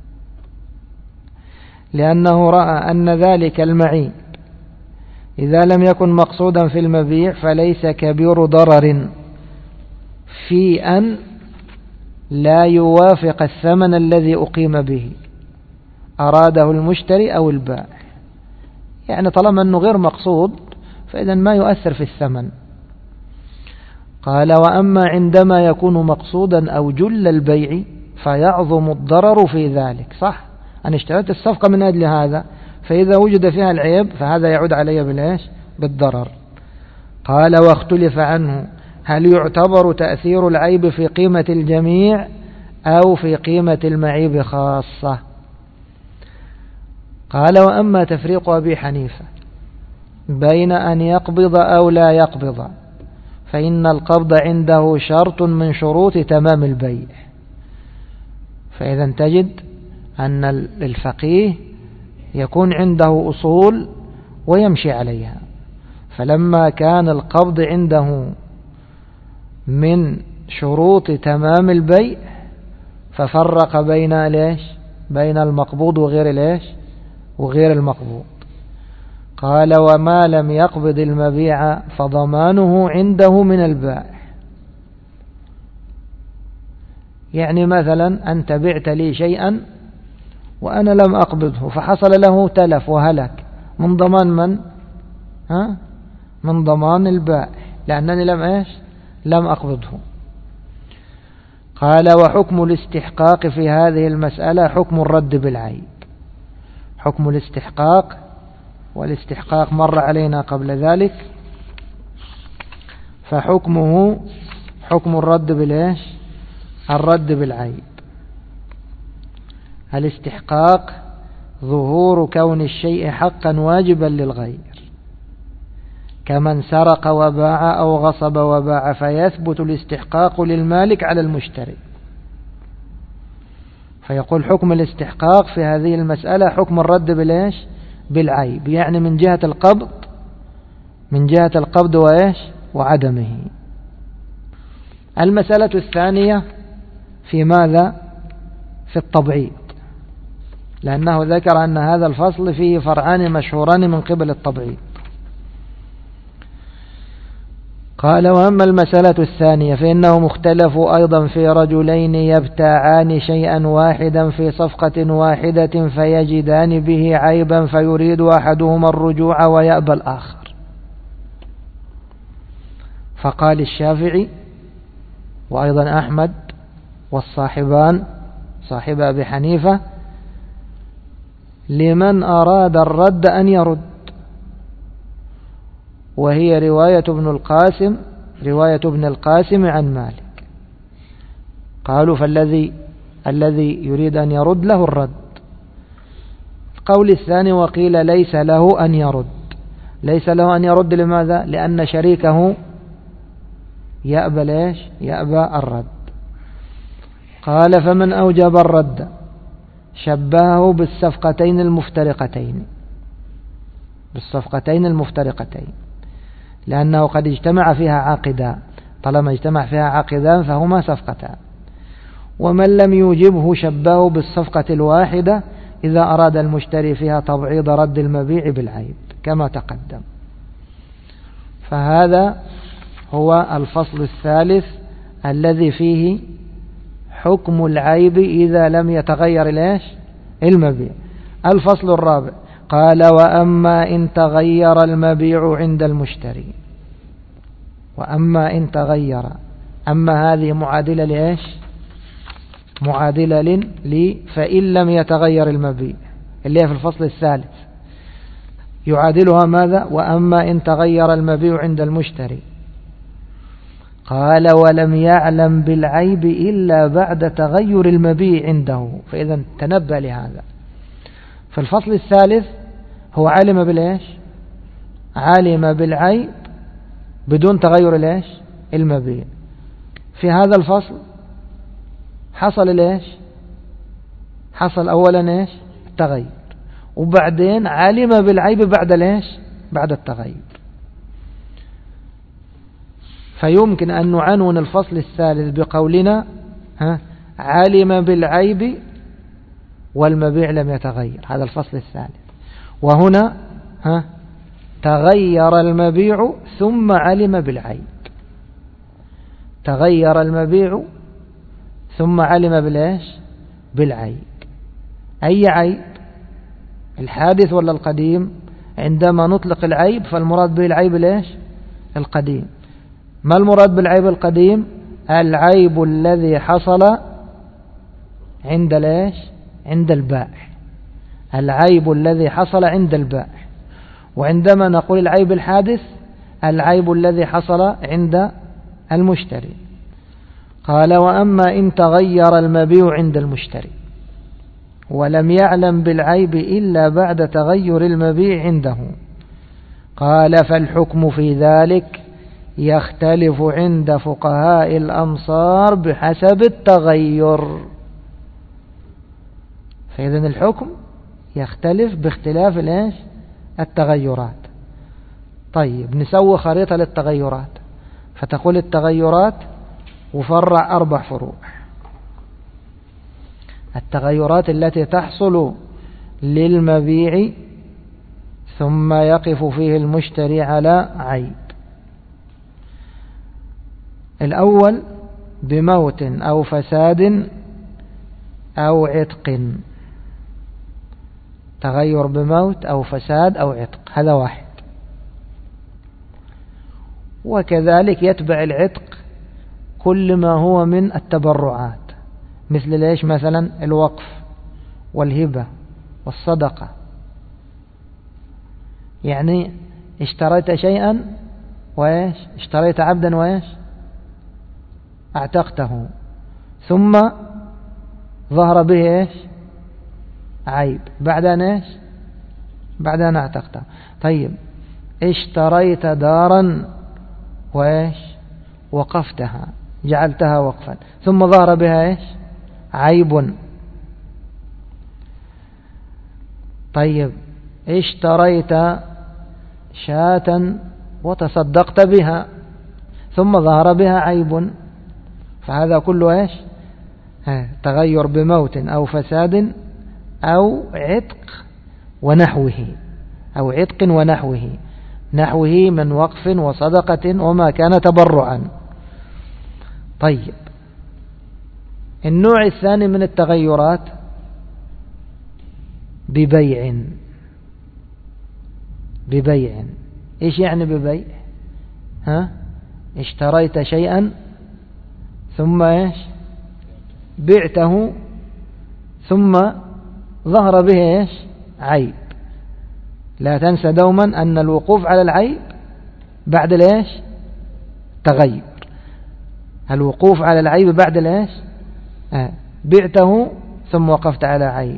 لأنه رأى أن ذلك المعيب إذا لم يكن مقصودا في المبيع فليس كبير ضرر في أن لا يوافق الثمن الذي أقيم به أراده المشتري أو البائع. يعني طالما أنه غير مقصود فإذا ما يؤثر في الثمن. قال وأما عندما يكون مقصودا أو جل البيع فيعظم الضرر في ذلك. صح، أنا اشتريت الصفقة من أجل هذا، فإذا وجد فيها العيب فهذا يعود علي بالإيش؟ بالضرر. قال واختلف عنه هل يعتبر تأثير العيب في قيمة الجميع أو في قيمة المعيب خاصة. قال وأما تفريق أبي حنيفة بين أن يقبض أو لا يقبض فإن القبض عنده شرط من شروط تمام البيع. فإذا تجد أن الفقيه يكون عنده أصول ويمشي عليها، فلما كان القبض عنده من شروط تمام البيع ففرق بين ليش؟ بين المقبوض وغير ليش؟ وغير المقبوض. قال وما لم يقبض المبيع فضمانه عنده من البائع. يعني مثلا أنت بعت لي شيئا وأنا لم أقبضه فحصل له تلف وهلك، من ضمان من؟ من ضمان البائع، لأنني لم أقبضه. قال وحكم الاستحقاق في هذه المسألة حكم الرد بالعيب. حكم الاستحقاق، والاستحقاق مر علينا قبل ذلك. فحكمه حكم الرد بالإيش؟ الرد بالعيب. الاستحقاق ظهور كون الشيء حقا واجبا للغير، كمن سرق وباع أو غصب وباع، فيثبت الاستحقاق للمالك على المشتري. فيقول حكم الاستحقاق في هذه المسألة حكم الرد بالإيش؟ بالعيب، يعني من جهة القبض، من جهة القبض وإيش؟ وعدمه. المسألة الثانية في ماذا؟ في التبعيض، لأنه ذكر أن هذا الفصل فيه فرعان مشهوران من قبل التبعيض. قال: وأما المسألة الثانية فإنهم اختلفوا أيضا في رجلين يبتاعان شيئا واحدا في صفقة واحدة فيجدان به عيبا فيريد أحدهما الرجوع ويأبى الآخر. فقال الشافعي وأيضا أحمد والصاحبان صاحب أبي حنيفة: لمن أراد الرد أن يرد، وهي رواية ابن القاسم عن مالك. قالوا الذي يريد أن يرد له الرد. القول الثاني: وقيل ليس له أن يرد. ليس له أن يرد لماذا؟ لأن شريكه يأبى ليش؟ يأبى الرد. قال: فمن أوجب الرد شبهه بالصفقتين المفترقتين، لأنه قد اجتمع فيها عاقدان، طالما اجتمع فيها عاقدان فهما صفقتان. ومن لم يوجبه شبهه بالصفقة الواحدة إذا أراد المشتري فيها تبعيض رد المبيع بالعيب كما تقدم. فهذا هو الفصل الثالث الذي فيه حكم العيب إذا لم يتغير المبيع. الفصل الرابع قال: وأما إن تغير المبيع عند المشتري. وأما إن تغير، أما هذه معادلة معادلة فإن لم يتغير المبيع اللي هي في الفصل الثالث، يعادلها ماذا؟ وأما إن تغير المبيع عند المشتري. قال: ولم يعلم بالعيب إلا بعد تغير المبيع عنده. فإذا تنبأ لهذا. في الفصل الثالث هو علم علم بالعيب بدون تغير المبيع. في هذا الفصل حصل حصل أولا التغير، وبعدين علم بالعيب بعد التغير. فيمكن أن نعنون الفصل الثالث بقولنا علم بالعيب والمبيع لم يتغير. هذا الفصل الثالث. وهنا تغير المبيع ثم علم بالعيب. تغير المبيع ثم علم بالعيب. أي عيب؟ الحادث ولا القديم؟ عندما نطلق العيب فالمراد به العيب القديم. ما المراد بالعيب القديم؟ العيب الذي حصل عند عند البائع. العيب الذي حصل عند البائع. وعندما نقول العيب الحادث، العيب الذي حصل عند المشتري. قال: وأما إن تغير المبيع عند المشتري ولم يعلم بالعيب إلا بعد تغير المبيع عنده. قال: فالحكم في ذلك يختلف عند فقهاء الأمصار بحسب التغير. فإذن الحكم يختلف باختلاف التغيرات. طيب، نسوي خريطة للتغيرات. فتقول التغيرات وفرع 4 فروع. التغيرات التي تحصل للمبيع ثم يقف فيه المشتري على عيب. الأول بموت أو فساد أو عتق. تغير بموت أو فساد أو عتق، هذا واحد. وكذلك يتبع العتق كل ما هو من التبرعات، مثل مثلا الوقف والهبة والصدقة. يعني اشتريت شيئا وإيش اشتريت عبدا وإيش اعتقته، ثم ظهر به إيش عيب بعد أن إيش بعد أن اعتقته. طيب اشتريت دارا وإيش وقفتها، جعلتها وقفا، ثم ظهر بها إيش عيب. طيب اشتريت شاة وتصدقت بها، ثم ظهر بها عيب، فهذا كله إيش تغير بموت أو فساد أو عتق ونحوه، أو عتق ونحوه، نحوه من وقف وصدقة وما كان تبرعا. طيب النوع الثاني من التغيرات ببيع. ببيع إيش يعني ببيع؟ اشتريت شيئا ثم إيش بعته، ثم ظهر به إيش عيب. لا تنسى دوما أن الوقوف على العيب بعد الإيش تغير، الوقوف على العيب بعد الإيش بعته ثم وقفت على عيب.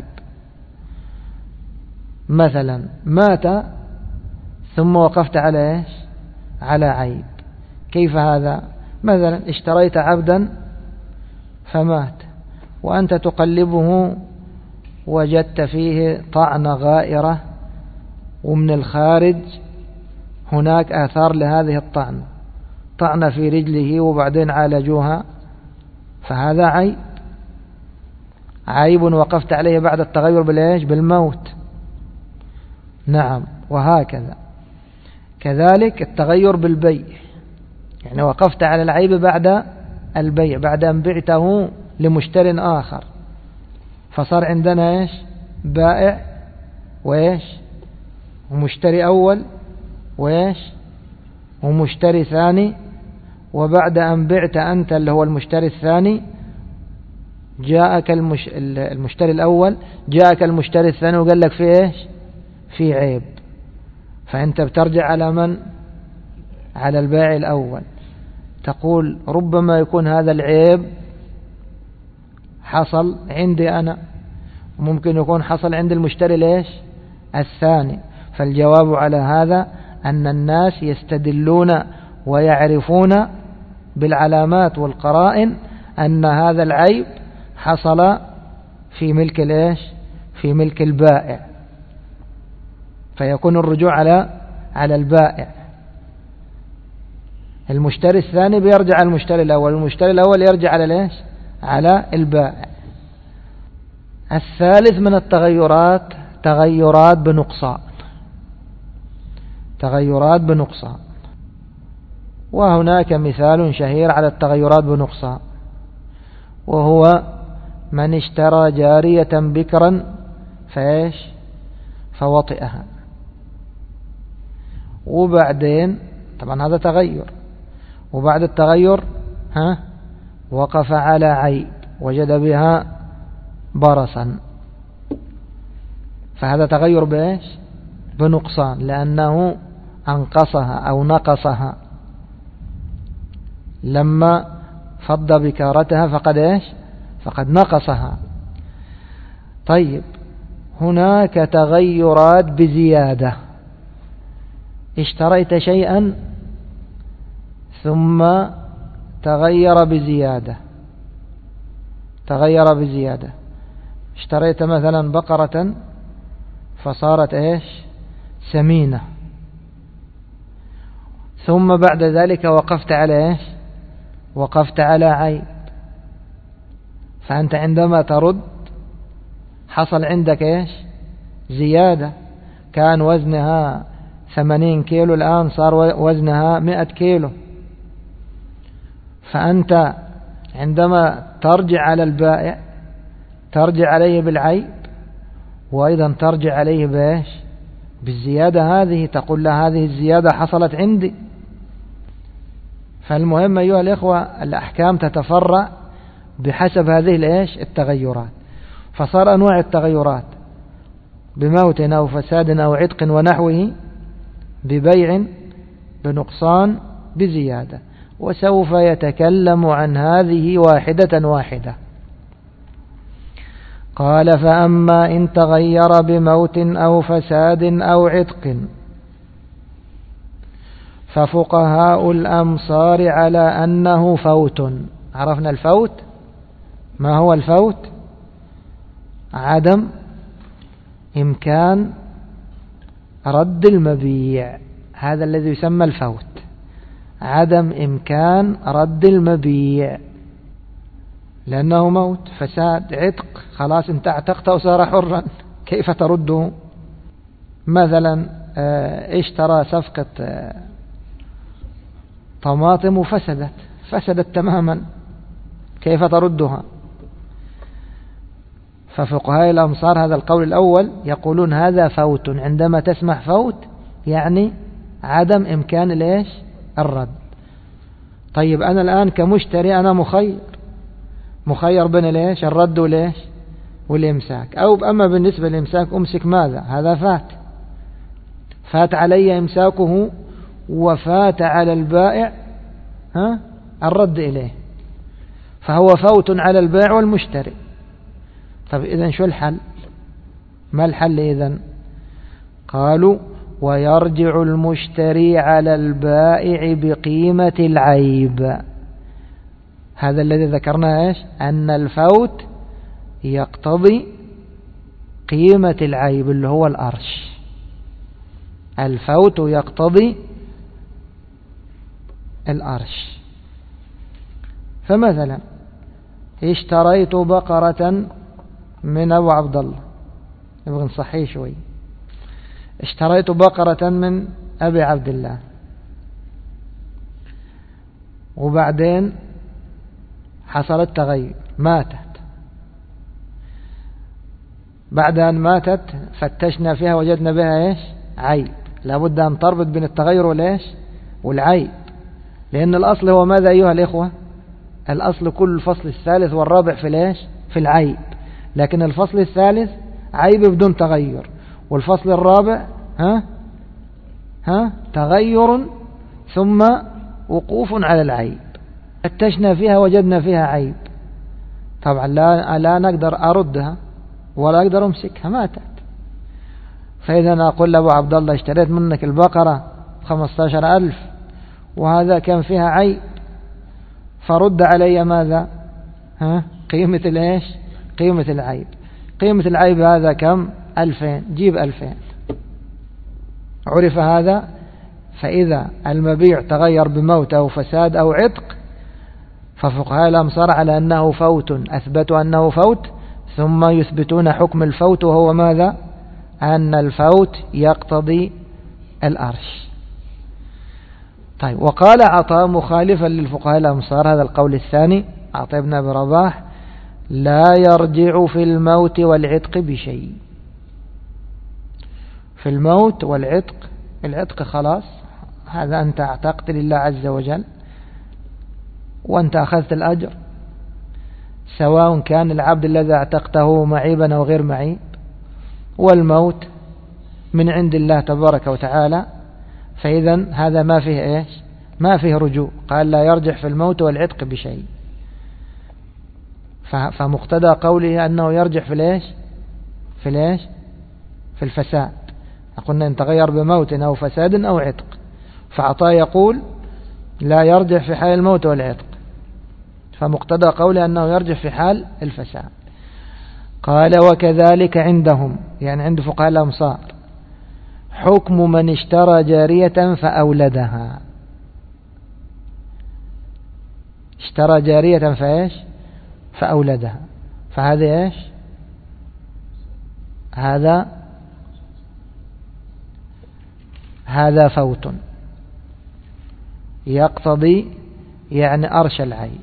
مثلا مات ثم وقفت على إيش على عيب. كيف هذا؟ مثلا اشتريت عبدا فمات وأنت تقلبه وجدت فيه طعنة غائرة، ومن الخارج هناك آثار لهذه الطعنة، طعنة في رجله وبعدين عالجوها، فهذا عيب، عيب وقفت عليه بعد التغير بالإيش بالموت. نعم. وهكذا كذلك التغير بالبيع، يعني وقفت على العيب بعد البيع، بعد أن بعته لمشتر آخر، فصار عندنا إيش بائع وإيش ومشتري أول وإيش ومشتري ثاني، وبعد أن بعت أنت اللي هو المشتري الثاني جاءك المشتري الأول، جاءك المشتري الثاني وقال لك في إيش في عيب، فأنت بترجع على من؟ على البائع الأول، تقول ربما يكون هذا العيب حصل عندي أنا، ممكن يكون حصل عند المشتري ليش الثاني. فالجواب على هذا أن الناس يستدلون ويعرفون بالعلامات والقرائن أن هذا العيب حصل في ملك الإيش في ملك البائع، فيكون الرجوع على البائع. المشتري الثاني بيرجع على المشتري الأول، المشتري الأول يرجع على الإيش على البائع. الثالث من التغيرات تغيرات بنقصان، تغيرات بنقصان. وهناك مثال شهير على التغيرات بنقصان، وهو من اشترى جارية بكرا فايش فوطئها، وبعدين طبعا هذا تغير، وبعد التغير وقف على عيب وجد بها برصا، فهذا تغير بإيش بنقصان، لأنه أنقصها أو نقصها، لما فض بكارتها فقد إيش فقد نقصها. طيب هناك تغيرات بزيادة، اشتريت شيئا ثم تغير بزيادة، تغير بزيادة، اشتريت مثلا بقرة فصارت ايش سمينة، ثم بعد ذلك وقفت على ايش وقفت على عيب، فأنت عندما ترد حصل عندك ايش زيادة، كان وزنها 80 كيلو الآن صار وزنها 100 كيلو، فأنت عندما ترجع على البائع ترجع عليه بالعيب، وأيضا ترجع عليه بإيش بالزيادة هذه، تقول له هذه الزيادة حصلت عندي. فالمهم أيها الإخوة الأحكام تتفرع بحسب هذه الإيش التغيرات، فصار أنواع التغيرات بموت أو فساد أو عتق ونحوه، ببيع، بنقصان بزيادة، وسوف يتكلم عن هذه واحدة واحدة. قال: فأما إن تغير بموت أو فساد أو عتق ففقهاء الأمصار على أنه فوت. عرفنا الفوت. ما هو الفوت؟ عدم إمكان رد المبيع، هذا الذي يسمى الفوت، عدم إمكان رد المبيع، لأنه موت، فساد، عتق، خلاص انت اعتقته وصار حرا، كيف ترده؟ مثلا اشترى صفقة طماطم فسدت تماما، كيف تردها؟ ففقهاء الأمصار هذا القول الأول يقولون هذا فوت. عندما تسمع فوت يعني عدم إمكان ليش الرد. طيب أنا الآن كمشتري أنا مخير بين ليش الرد وليش والإمساك، أو أما بالنسبة للإمساك أمسك ماذا؟ هذا فات علي إمساكه، وفات على البائع الرد إليه، فهو فوت على البائع والمشتري. طب إذن شو الحل؟ ما الحل إذن؟ قالوا: ويرجع المشتري على البائع بقيمة العيب. هذا الذي ذكرناه أن الفوت يقتضي قيمة العيب اللي هو الأرش. الفوت يقتضي الأرش. فمثلا اشتريت بقرة من أبو عبد الله، نبغى نصحيه شوي، اشتريت بقرة من أبي عبد الله، وبعدين حصل التغير، ماتت. بعد أن ماتت فتشنا فيها وجدنا بها عيب. لابد أن تربط بين التغير والعيب، لأن الأصل هو ماذا أيها الإخوة؟ الأصل كل الفصل الثالث والرابع في العيب، لكن الفصل الثالث عيب بدون تغير، والفصل الرابع تغير ثم وقوف على العيب. فتشنا فيها وجدنا فيها عيب، طبعا لا نقدر أردها ولا أقدر أمسكها، ماتت. فإذا أنا أقول لأبو عبد الله اشتريت منك البقرة 15,000 وهذا كان فيها عيب، فرد علي ماذا؟ قيمة قيمة العيب. قيمة العيب هذا كم؟ 2000. جيب 2000. عرف هذا. فإذا المبيع تغير بموت أو فساد أو عتق ففقهاء الأمصار على أنه فوت، أثبتوا أنه فوت، ثم يثبتون حكم الفوت، وهو ماذا؟ أن الفوت يقتضي الأرش. طيب، وقال عطاء مخالفا للفقهاء الأمصار هذا القول الثاني، عطاء بن أبي رباح: لا يرجع في الموت والعتق بشيء. في الموت والعتق، العتق خلاص، هذا أنت اعتقت لله عز وجل وأنت أخذت الأجر، سواء كان العبد الذي اعتقته معيبا أو غير معيب. والموت من عند الله تبارك وتعالى، فإذا هذا ما فيه ما فيه رجوع. قال: لا يرجع في الموت والعتق بشيء. فمقتضى قوله أنه يرجع في الفساد. قلنا إن تغير بموت أو فساد أو عتق، فعطاء يقول لا يرجع في حال الموت والعتق، فمقتضى قوله أنه يرجع في حال الفساد. قال: وكذلك عندهم، يعني عند فقهاء الأمصار، حكم من اشترى جارية فأولدها. اشترى جارية فأولدها، فهذا هذا فوت يقتضي يعني أرش العيب.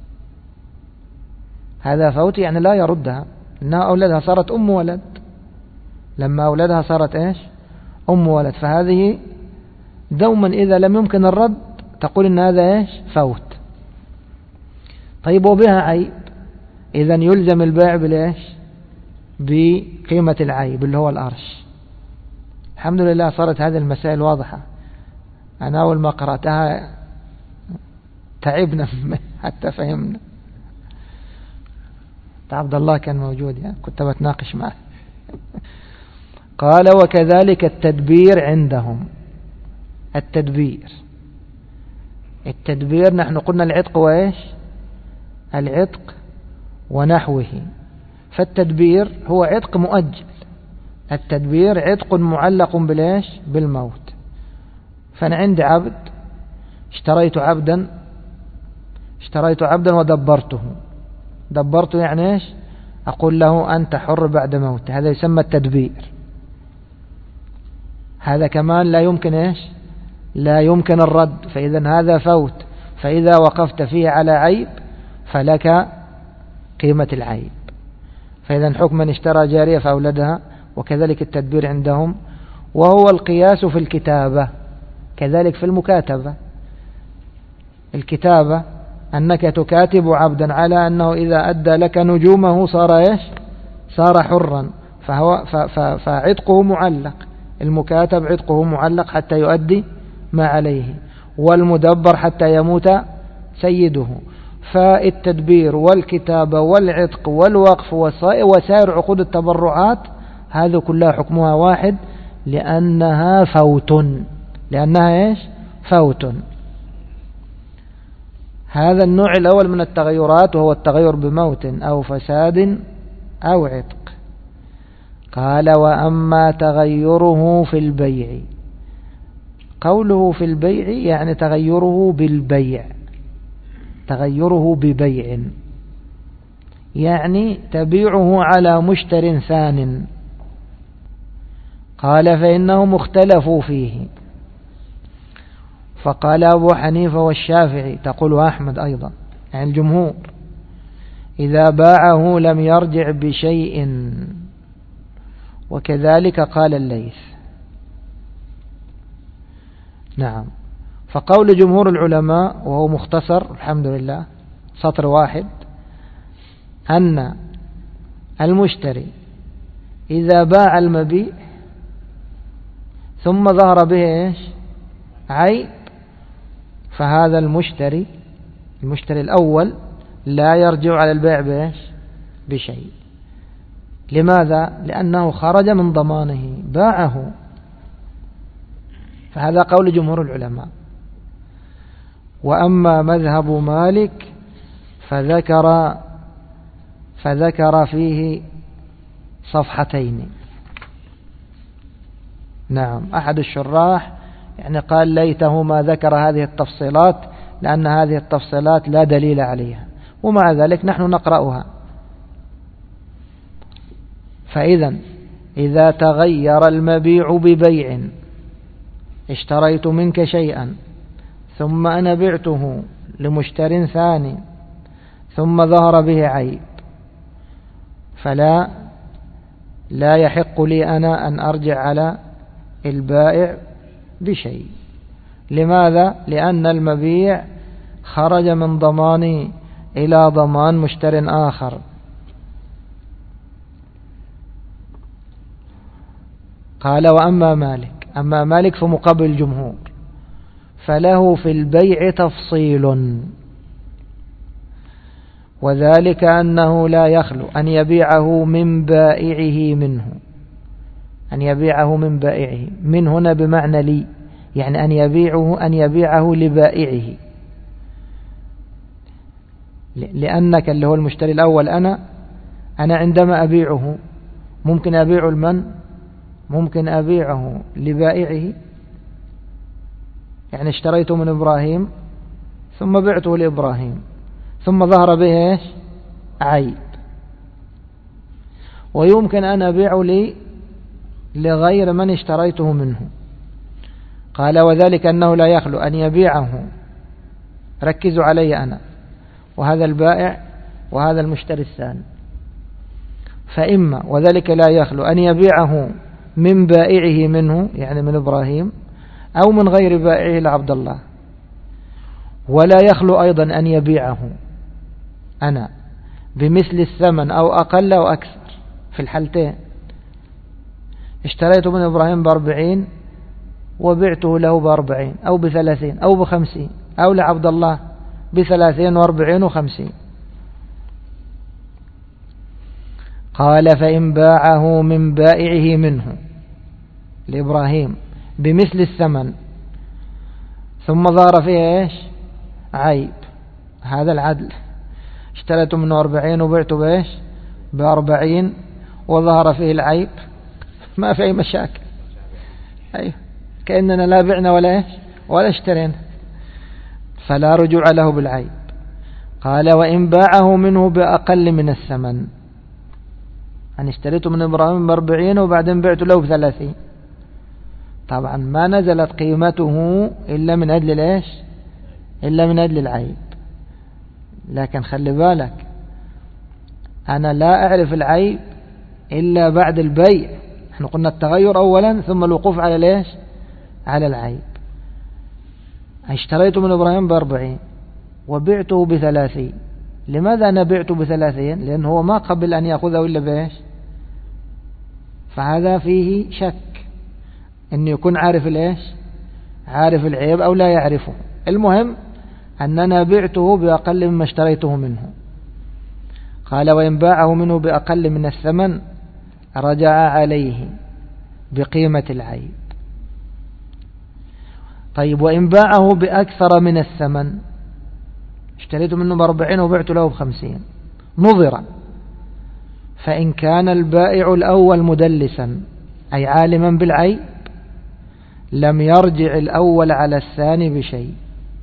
هذا فوت يعني لا يردها، إنها أولدها صارت أم ولد، لما أولدها صارت أم ولد، فهذه دوما إذا لم يمكن الرد تقول إن هذا فوت. طيب، وبها عيب، إذن يلزم البائع بقيمة العيب اللي هو الأرش. الحمد لله صارت هذه المسائل واضحة. أنا أول ما قرأتها تعبنا حتى فهمنا. عبد الله كان موجود يعني كنت بتناقش معه. قال وكذلك التدبير عندهم. التدبير نحن قلنا العتق وإيش؟ العتق ونحوه. فالتدبير هو عتق مؤجل. التدبير عتق معلق بالإيش؟ بالموت. فأنا عندي عبد، اشتريت عبدا ودبرته يعني إيش؟ أقول له أنت حر بعد موته. هذا يسمى التدبير. هذا كمان لا يمكن إيش؟ لا يمكن الرد. فإذا هذا فوت. فإذا وقفت فيه على عيب فلك قيمة العيب. فإذا حكم من اشترى جارية فأولدها. وكذلك التدبير عندهم. وهو القياس في الكتابة كذلك في المكاتبة. الكتابة أنك تكاتب عبدا على أنه إذا أدى لك نجومه صار إيش؟ صار حرا. فعتقه معلق. المكاتب عتقه معلق حتى يؤدي ما عليه، والمدبر حتى يموت سيده. فالتدبير والكتابة والعتق والوقف وسائر عقود التبرعات هذا كلها حكمها واحد، لأنها إيش؟ فوت. هذا النوع الأول من التغيرات وهو التغير بموت أو فساد أو عتق. قال وأما تغيره في البيع. قوله في البيع يعني تغيره بالبيع، تغيره ببيع، يعني تبيعه على مشتر ثان. قال فإنهم اختلفوا فيه. فقال أبو حنيفة والشافعي، تقول أحمد أيضا يعني الجمهور، إذا باعه لم يرجع بشيء. وكذلك قال الليث. نعم. فقول جمهور العلماء وهو مختصر الحمد لله سطر واحد، أن المشتري إذا باع المبيع ثم ظهر به إيش؟ عيب، فهذا المشتري الأول لا يرجع على البيع بإيش؟ بشيء. لماذا؟ لأنه خرج من ضمانه، باعه. فهذا قول جمهور العلماء. وأما مذهب مالك فذكر فيه صفحتين. نعم. أحد الشراح يعني قال ليته ما ذكر هذه التفصيلات، لأن هذه التفصيلات لا دليل عليها، ومع ذلك نحن نقرأها. فإذا إذا تغير المبيع ببيع، اشتريت منك شيئا ثم أنا بعته لمشتر ثاني ثم ظهر به عيب، فلا يحق لي أنا أن أرجع على البائع بشيء. لماذا؟ لأن المبيع خرج من ضماني إلى ضمان مشتر آخر. قال أما مالك فمقابل الجمهور، فله في البيع تفصيل، وذلك أنه لا يخلو أن يبيعه من بائعه منه. أن يبيعه من بائعه، من هنا بمعنى لي، يعني أن يبيعه لبائعه. لأنك اللي هو المشتري الأول أنا عندما أبيعه ممكن أبيعه لمن؟ ممكن أبيعه لبائعه. يعني اشتريته من إبراهيم ثم بعته لإبراهيم ثم ظهر به إيش؟ عيب. ويمكن أن أبيعه لغير من اشتريته منه. قال وذلك أنه لا يخلو أن يبيعه، ركزوا علي أنا وهذا البائع وهذا المشتري الثاني، فإما وذلك لا يخلو أن يبيعه من بائعه منه يعني من إبراهيم، أو من غير بائعه لعبد الله، ولا يخلو أيضا أن يبيعه أنا بمثل الثمن أو أقل أو أكثر. في الحالتين اشتريته من إبراهيم ب40 وبعته له ب40 أو ب30 أو ب50 أو لعبد الله ب30 و40 و50. قال فإن باعه من بائعه منه لإبراهيم بمثل الثمن ثم ظهر فيه إيش عيب، هذا العدل، اشتريته منه 40 وبعته بإيش ب40 وظهر فيه العيب، ما في أي مشاكل، أيوه كأننا لا بعنا ولا إيش ولا اشترينا، فلا رجوع له بالعيب. قال وإن باعه منه بأقل من الثمن، أنا اشتريته من إبراهيم ب40 وبعدين بعته له ب30، طبعا ما نزلت قيمته إلا من أجل الإيش إلا من أجل العيب. لكن خلي بالك أنا لا أعرف العيب إلا بعد البيع، احنا قلنا التغير أولا ثم الوقوف على الإيش على العيب. اشتريته من إبراهيم ب40 وبعته ب30، لماذا أنا بعته ب30؟ لأنه هو ما قبل أن يأخذه إلا بإيش، فهذا فيه شك أن يكون عارف الإيش عارف العيب أو لا يعرفه. المهم أننا بعته بأقل مما اشتريته منه. قال وإن باعه منه بأقل من الثمن رجع عليه بقيمة العيب. طيب وإن باعه بأكثر من الثمن، اشتريته منه ب40 وبعته له ب50، نظر، فإن كان البائع الأول مدلسا أي عالما بالعيب لم يرجع الأول على الثاني بشيء.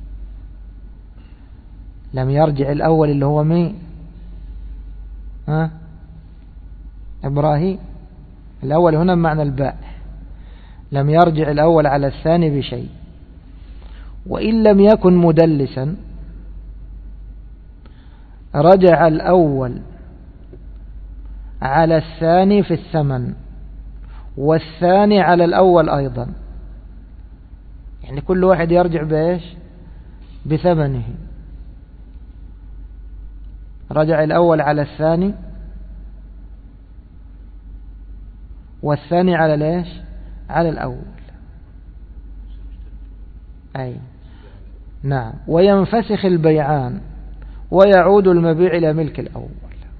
لم يرجع الأول اللي هو مين؟ إبراهيم، الأول هنا بمعنى البائع، لم يرجع الأول على الثاني بشيء. وإن لم يكن مدلسا رجع الأول على الثاني في الثمن والثاني على الأول أيضا، يعني كل واحد يرجع بإيش بثمنه. رجع الأول على الثاني والثاني على الإيش على الأول، أي نعم. وينفسخ البيعان ويعود المبيع إلى ملك الأول.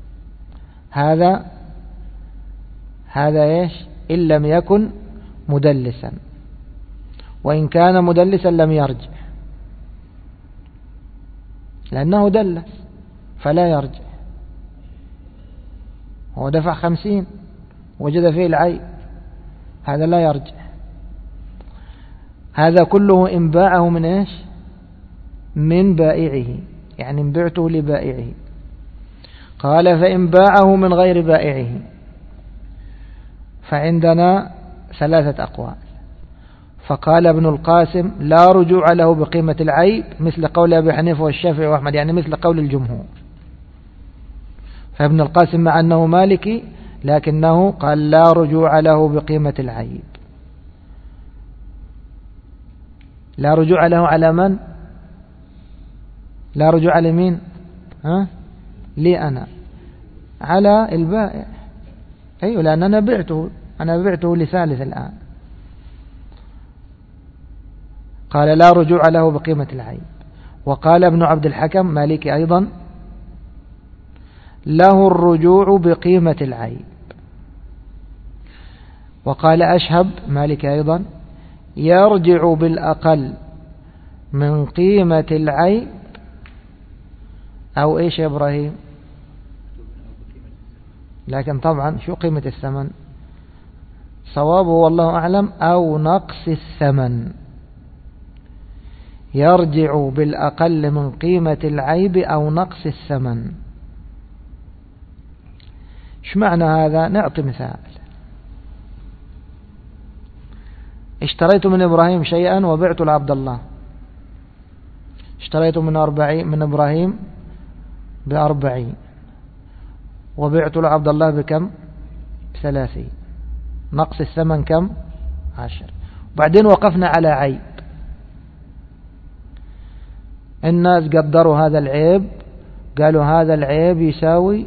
هذا إيش إن لم يكن مدلسا، وإن كان مدلسا لم يرجع لأنه دلس فلا يرجع. هو دفع 50 وجد فيه العيب، هذا لا يرجع. هذا كله إن باعه من إيش من بائعه، يعني إن بعته لبائعه. قال فإن باعه من غير بائعه فعندنا 3 أقوال. فقال ابن القاسم لا رجوع له بقيمة العيب مثل قول أبي حنيفة والشافعي وأحمد، يعني مثل قول الجمهور. فابن القاسم مع أنه مالكي لكنه قال لا رجوع له بقيمة العيب. لا رجوع له على من؟ لا رجوع على مين؟ لي أنا على البائع، أيوة، لأن أنا بعته لثالث الآن. قال لا رجوع له بقيمة العيب. وقال ابن عبد الحكم مالكي أيضا له الرجوع بقيمة العيب. وقال أشهب مالكي أيضا يرجع بالأقل من قيمة العيب أو إيش يا إبراهيم؟ لكن طبعا شو قيمة الثمن؟ صوابه والله أعلم أو نقص الثمن. يرجع بالأقل من قيمة العيب أو نقص الثمن. ايش معنى هذا؟ نعطي مثال. اشتريت من إبراهيم شيئا وبعت لعبد الله. اشتريت من إبراهيم ب40 وبعت لعبد الله بكم؟ ب30. نقص الثمن كم؟ 10. وبعدين وقفنا على عيب. الناس قدروا هذا العيب، قالوا هذا العيب يساوي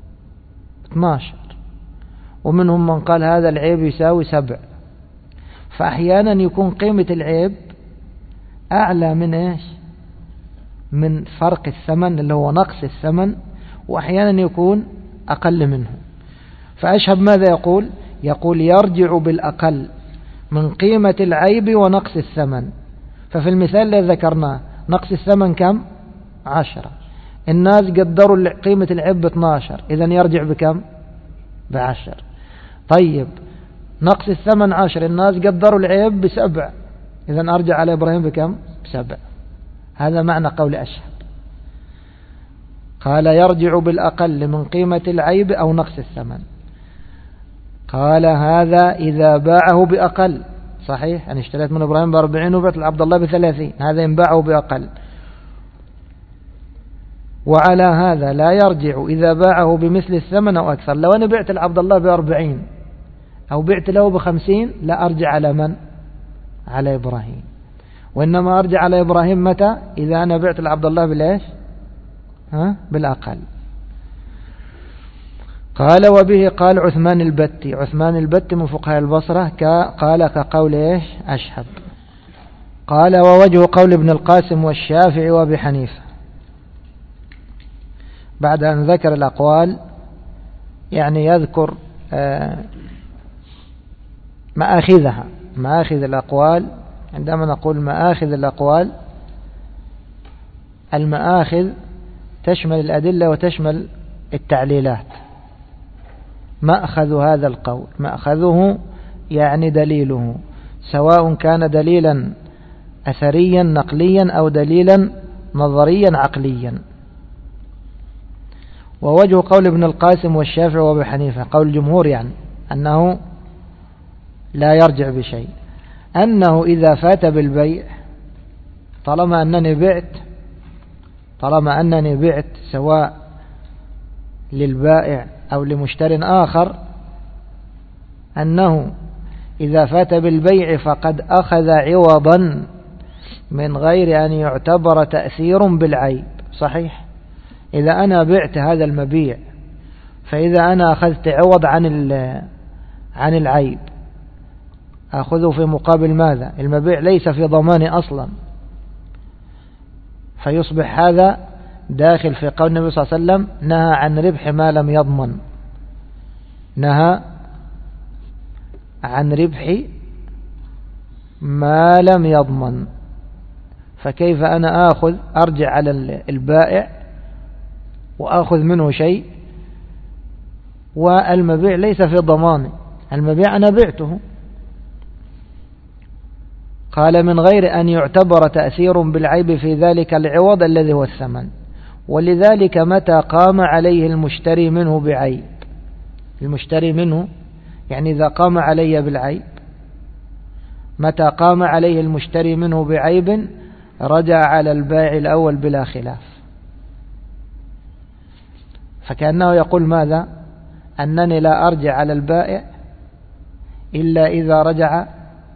12، ومنهم من قال هذا العيب يساوي 7. فأحيانا يكون قيمة العيب أعلى من إيش؟ من فرق الثمن اللي هو نقص الثمن، وأحيانا يكون أقل منه. فأشهب ماذا يقول؟ يقول يرجع بالأقل من قيمة العيب ونقص الثمن. ففي المثال الذي ذكرناه نقص الثمن كم؟ 10. الناس قدروا قيمة العيب ب12، إذن يرجع بكم؟ ب10. طيب نقص الثمن 10، الناس قدروا العيب ب7، إذن أرجع على إبراهيم بكم؟ ب7. هذا معنى قول أشهب. قال يرجع بالأقل من قيمة العيب أو نقص الثمن. قال هذا إذا باعه بأقل. صحيح، أنا اشتريت من إبراهيم ب40 وبعت لعبد الله ب30، هذا إن باعه بأقل. وعلى هذا لا يرجع إذا باعه بمثل الثمن أو أكثر. لو أنا بعت لعبد الله ب40 أو بعت له ب50 لا أرجع على من؟ على إبراهيم. وإنما أرجع على إبراهيم متى؟ إذا أنا بعت لعبد الله بالإيش؟ بالأقل. قال وبه قال عثمان البتي. عثمان البتي من فقهاء البصرة قال كقول إيش؟ أشهب. قال ووجه قول ابن القاسم والشافعي وأبي حنيفة. بعد أن ذكر الأقوال يعني يذكر مآخذها، مآخذ الأقوال. عندما نقول مآخذ الأقوال، المآخذ تشمل الأدلة وتشمل التعليلات. مأخذ هذا القول، مأخذه يعني دليله، سواء كان دليلا أثريا نقليا أو دليلا نظريا عقليا. ووجه قول ابن القاسم والشافعي وابي حنيفة، قول الجمهور يعني أنه لا يرجع بشيء، أنه إذا فات بالبيع طالما أنني بعت سواء للبائع أو لمشتر آخر، أنه إذا فات بالبيع فقد أخذ عوضا من غير أن يعتبر تأثير بالعيب. صحيح، إذا أنا بعت هذا المبيع، فإذا أنا أخذت عوض عن العيب أخذه في مقابل ماذا؟ المبيع ليس في ضماني أصلا، فيصبح هذا داخل في قول النبي صلى الله عليه وسلم نهى عن ربح ما لم يضمن، نهى عن ربح ما لم يضمن. فكيف أنا أرجع على البائع وأخذ منه شيء والمبيع ليس في ضماني؟ المبيع أنا بعته. قال من غير أن يعتبر تأثير بالعيب في ذلك العوض الذي هو الثمن. ولذلك متى قام عليه المشتري منه بعيب، المشتري منه يعني إذا قام علي بالعيب، متى قام عليه المشتري منه بعيب رجع على البائع الأول بلا خلاف. فكأنه يقول ماذا؟ أنني لا أرجع على البائع إلا إذا رجع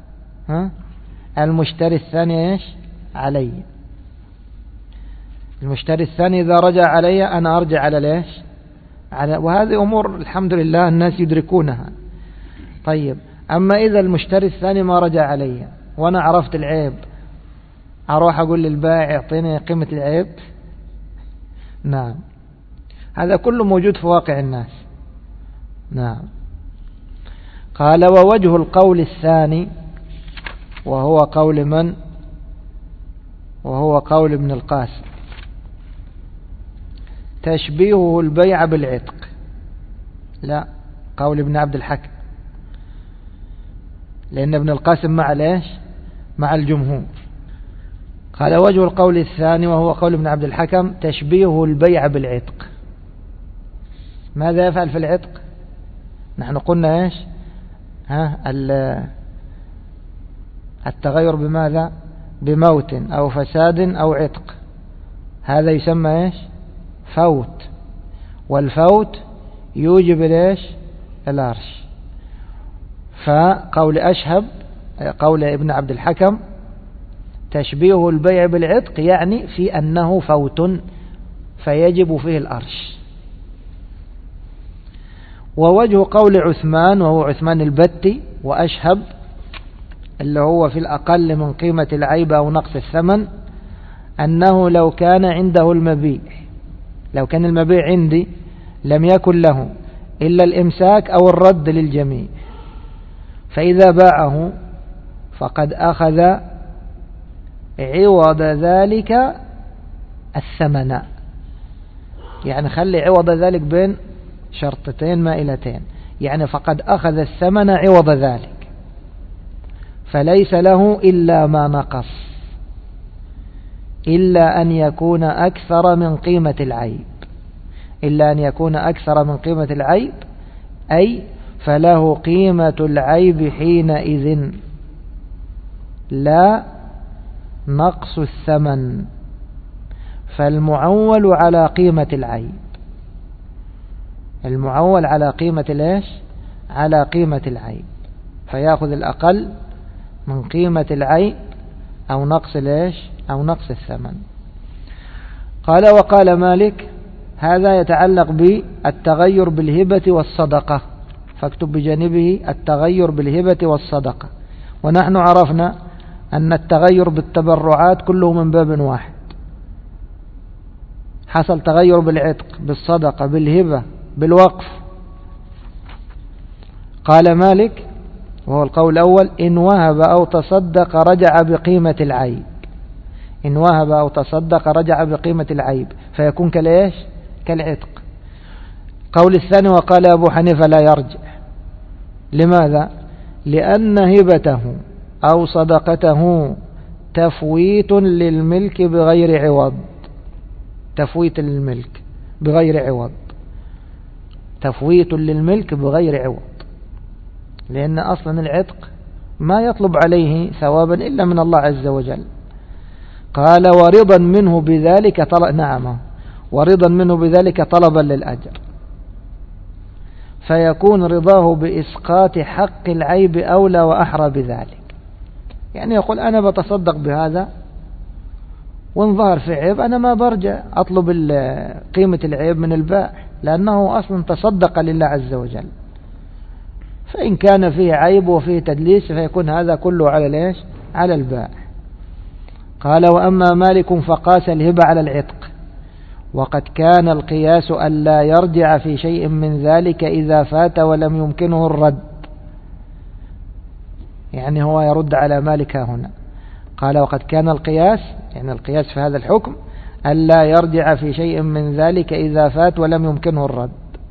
المشتري الثاني إيش علي. المشتري الثاني إذا رجع علي أنا أرجع على ليش وهذه أمور الحمد لله الناس يدركونها. طيب أما إذا المشتري الثاني ما رجع علي وأنا عرفت العيب، أروح أقول للبائع اعطيني قيمة العيب؟ نعم، هذا كله موجود في واقع الناس. نعم. قال ووجه القول الثاني وهو قول من؟ وهو قول ابن القاسم، تشبيهه البيع بالعتق. لا، قول ابن عبد الحكم، لأن ابن القاسم مع ليش؟ مع الجمهور. قال وجه القول الثاني وهو قول ابن عبد الحكم تشبيهه البيع بالعتق. ماذا يفعل في العتق؟ نحن قلنا ايش؟ التغير بماذا؟ بموت أو فساد أو عتق، هذا يسمى ايش؟ فوت. والفوت يوجب ايش؟ العرش. فقول أشهب قول ابن عبد الحكم تشبيه البيع بالعتق يعني في أنه فوت فيجب فيه الأرش. ووجه قول عثمان وهو عثمان البتي وأشهب اللي هو في الأقل من قيمة العيب أو نقص الثمن، أنه لو كان عنده المبيع، لو كان المبيع عندي لم يكن له إلا الإمساك أو الرد للجميع، فإذا باعه فقد أخذ عوض ذلك الثمن. يعني خلي عوض ذلك بين شرطتين مائلتين، يعني فقد أخذ الثمن عوض ذلك، فليس له إلا ما نقص، إلا أن يكون أكثر من قيمة العيب، إلا أن يكون أكثر من قيمة العيب، أي فله قيمة العيب حينئذ لا نقص الثمن، فالمعول على قيمة العيب، المعول على قيمة ليش؟ على قيمة العيب، فيأخذ الأقل من قيمة العيب أو نقص ليش؟ أو نقص الثمن. قال وقال مالك هذا يتعلق بالتغير بالهبة والصدقة، فاكتب بجانبه التغير بالهبة والصدقة. ونحن عرفنا أن التغير بالتبرعات كله من باب واحد، حصل تغير بالعتق، بالصدقة، بالهبة، بالوقف. قال مالك وهو القول الأول: إن وهب أو تصدق رجع بقيمة العيب، إن وهب أو تصدق رجع بقيمة العيب، فيكون كالإيش؟ كالعتق. قول الثاني وقال أبو حنيفة لا يرجع. لماذا؟ لأن هبته أو صدقته تفويت للملك بغير عوض، تفويت للملك بغير عوض، تفويت للملك بغير عوض، لأن أصلا العتق ما يطلب عليه ثوابا إلا من الله عز وجل. قال ورضا منه بذلك نعم، ورضا منه بذلك طلبا للأجر، فيكون رضاه بإسقاط حق العيب أولى وأحرى بذلك. يعني يقول أنا بتصدق بهذا وإن ظهر في عيب أنا ما برجع أطلب قيمة العيب من البائع، لأنه أصلا تصدق لله عز وجل، فإن كان فيه عيب وفيه تدليس فيكون هذا كله على ليش؟ على البائع. قال وأما مالك فقاس الهبة على العتق، وقد كان القياس ألا يرجع في شيء من ذلك إذا فات ولم يمكنه الرد. يعني هو يرد على مالك هنا، قال وقد كان القياس، يعني القياس في هذا الحكم ألا يرجع في شيء من ذلك إذا فات ولم يمكنه الرد.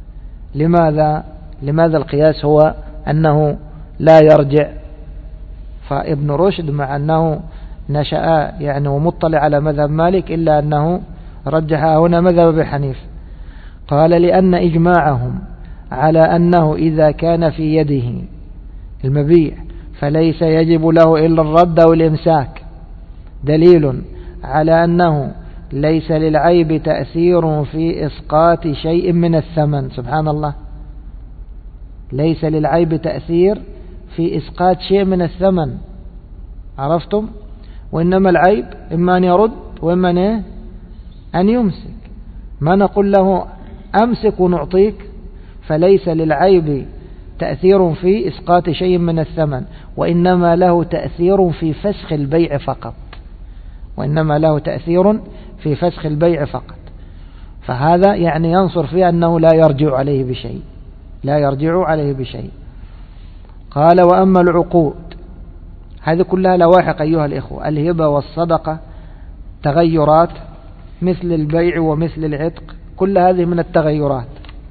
لماذا القياس هو أنه لا يرجع؟ فابن رشد مع أنه نشأ يعني ومطلع على مذهب مالك إلا أنه رجح هنا مذهب أبي حنيفة. قال لأن إجماعهم على أنه إذا كان في يده المبيع فليس يجب له إلا الرد أو الإمساك دليل على أنه ليس للعيب تأثير في إسقاط شيء من الثمن. سبحان الله، ليس للعيب تأثير في إسقاط شيء من الثمن، عرفتم؟ وإنما العيب إما أن يرد وإما أن يمسك، ما نقول له أمسك ونعطيك، فليس للعيب تأثير في إسقاط شيء من الثمن، وإنما له تأثير في فسخ البيع فقط، وإنما له تأثير في فسخ البيع فقط. فهذا يعني ينصر فيه أنه لا يرجع عليه بشيء، لا يرجع عليه بشيء. قال وأما العقود، هذه كلها لواحق أيها الإخوة، الهبة والصدقة تغيرات مثل البيع ومثل العتق، كل هذه من التغيرات.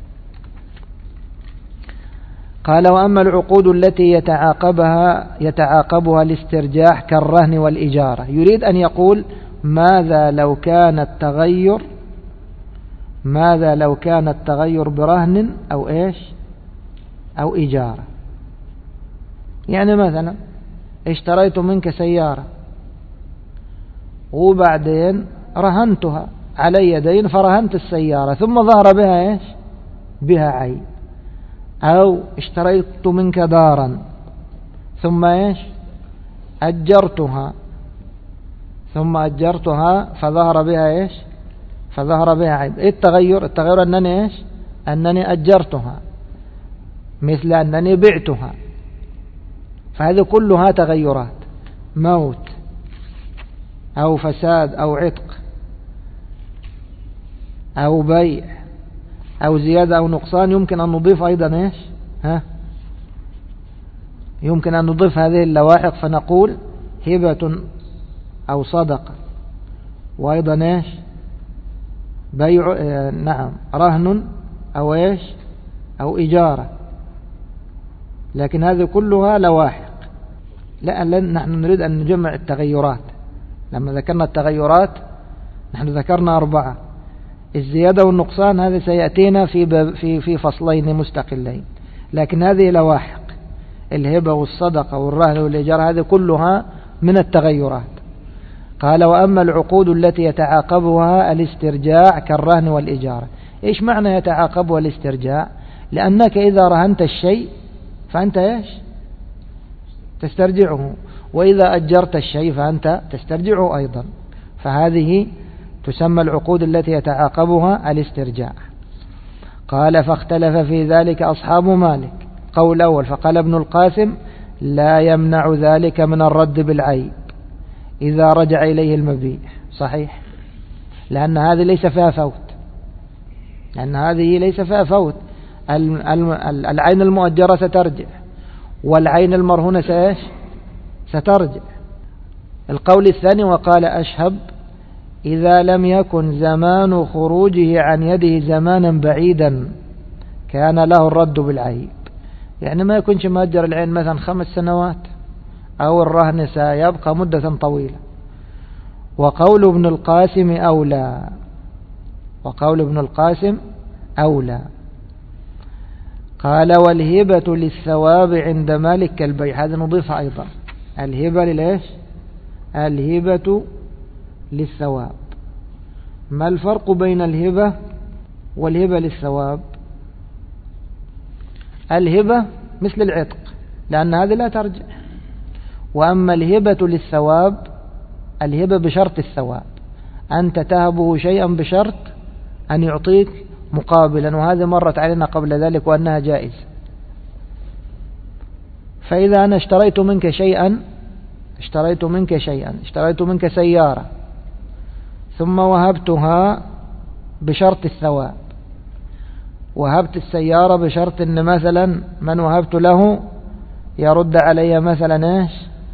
قال وأما العقود التي يتعاقبها الاسترجاح كالرهن والإجارة، يريد أن يقول ماذا لو كان التغير برهن أو إيش أو إجارة. يعني مثلا اشتريت منك سيارة وبعدين رهنتها علي دين، فرهنت السيارة ثم ظهر بها إيش؟ بها عيب. أو اشتريت منك دارا ثم إيش؟ أجرتها فظهر بها إيش؟ فظهر بها عيب. إيه التغير؟ التغير أنني إيش؟ أنني أجرتها مثل أنني بعتها. فهذه كلها تغيرات، موت أو فساد أو عتق أو بيع أو زيادة أو نقصان. يمكن أن نضيف أيضا إيش؟ يمكن أن نضيف هذه اللواحق فنقول هبة أو صدقة، وأيضا إيش؟ بيع، نعم، رهن أو إيش؟ أو إجارة. لكن هذه كلها لواحق. لا، نحن نريد أن نجمع التغيرات. لما ذكرنا التغيرات نحن ذكرنا 4. الزيادة والنقصان هذا سيأتينا في فصلين مستقلين، لكن هذه لواحق. الهبة والصدقة والرهن والإجارة هذه كلها من التغيرات. قال وأما العقود التي يتعاقبها الاسترجاع كالرهن والإجارة. إيش معنى يتعاقبها الاسترجاع؟ لأنك إذا رهنت الشيء فأنت إيش؟ تسترجعه، وإذا أجرت الشيء فأنت تسترجعه أيضا. فهذه تسمى العقود التي يتعاقبها الاسترجاع. قال فاختلف في ذلك أصحاب مالك. قول أول فقال ابن القاسم لا يمنع ذلك من الرد بالعيب إذا رجع إليه المبيع. صحيح، لأن هذه ليس فيها فوت، العين المؤجرة سترجع والعين المرهونة سترجع. القول الثاني وقال أشهب إذا لم يكن زمان خروجه عن يده زمانا بعيدا كان له الرد بالعيب. يعني ما يكونش مؤجر العين مثلا 5 سنوات، أو الرهن سيبقى مدة طويلة. وقول ابن القاسم أولى. قال والهبة للثواب عند مالك كالبيع. هذا نضيفها أيضا، الهبة للإيش؟ الهبة للثواب. ما الفرق بين الهبة والهبة للثواب؟ الهبة مثل العتق لأن هذه لا ترجع. وأما الهبة للثواب، الهبة بشرط الثواب، أنت تهبه شيئا بشرط أن يعطيك مقابلا، وهذا مرت علينا قبل ذلك وأنها جائز. فإذا أنا اشتريت منك سيارة ثم وهبتها بشرط الثواب، وهبت السيارة بشرط أن مثلا من وهبت له يرد علي مثلا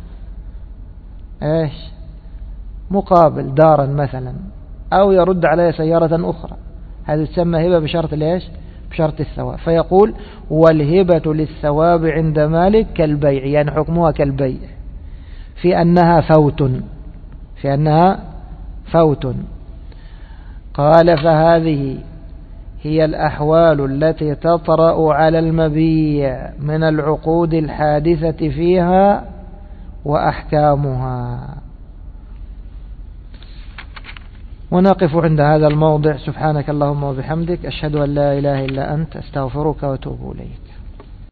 إيش مقابل دارا مثلا، أو يرد علي سيارة أخرى. هذه تسمى هبة بشرط ليش؟ بشرط الثواب. فيقول والهبة للثواب عند مالك كالبيع، يعني حكمها كالبيع في أنها فوت. قال فهذه هي الأحوال التي تطرأ على المبيع من العقود الحادثة فيها وأحكامها. ونقف عند هذا الموضع. سبحانك اللهم وبحمدك، أشهد أن لا إله إلا أنت، أستغفرك وأتوب إليك.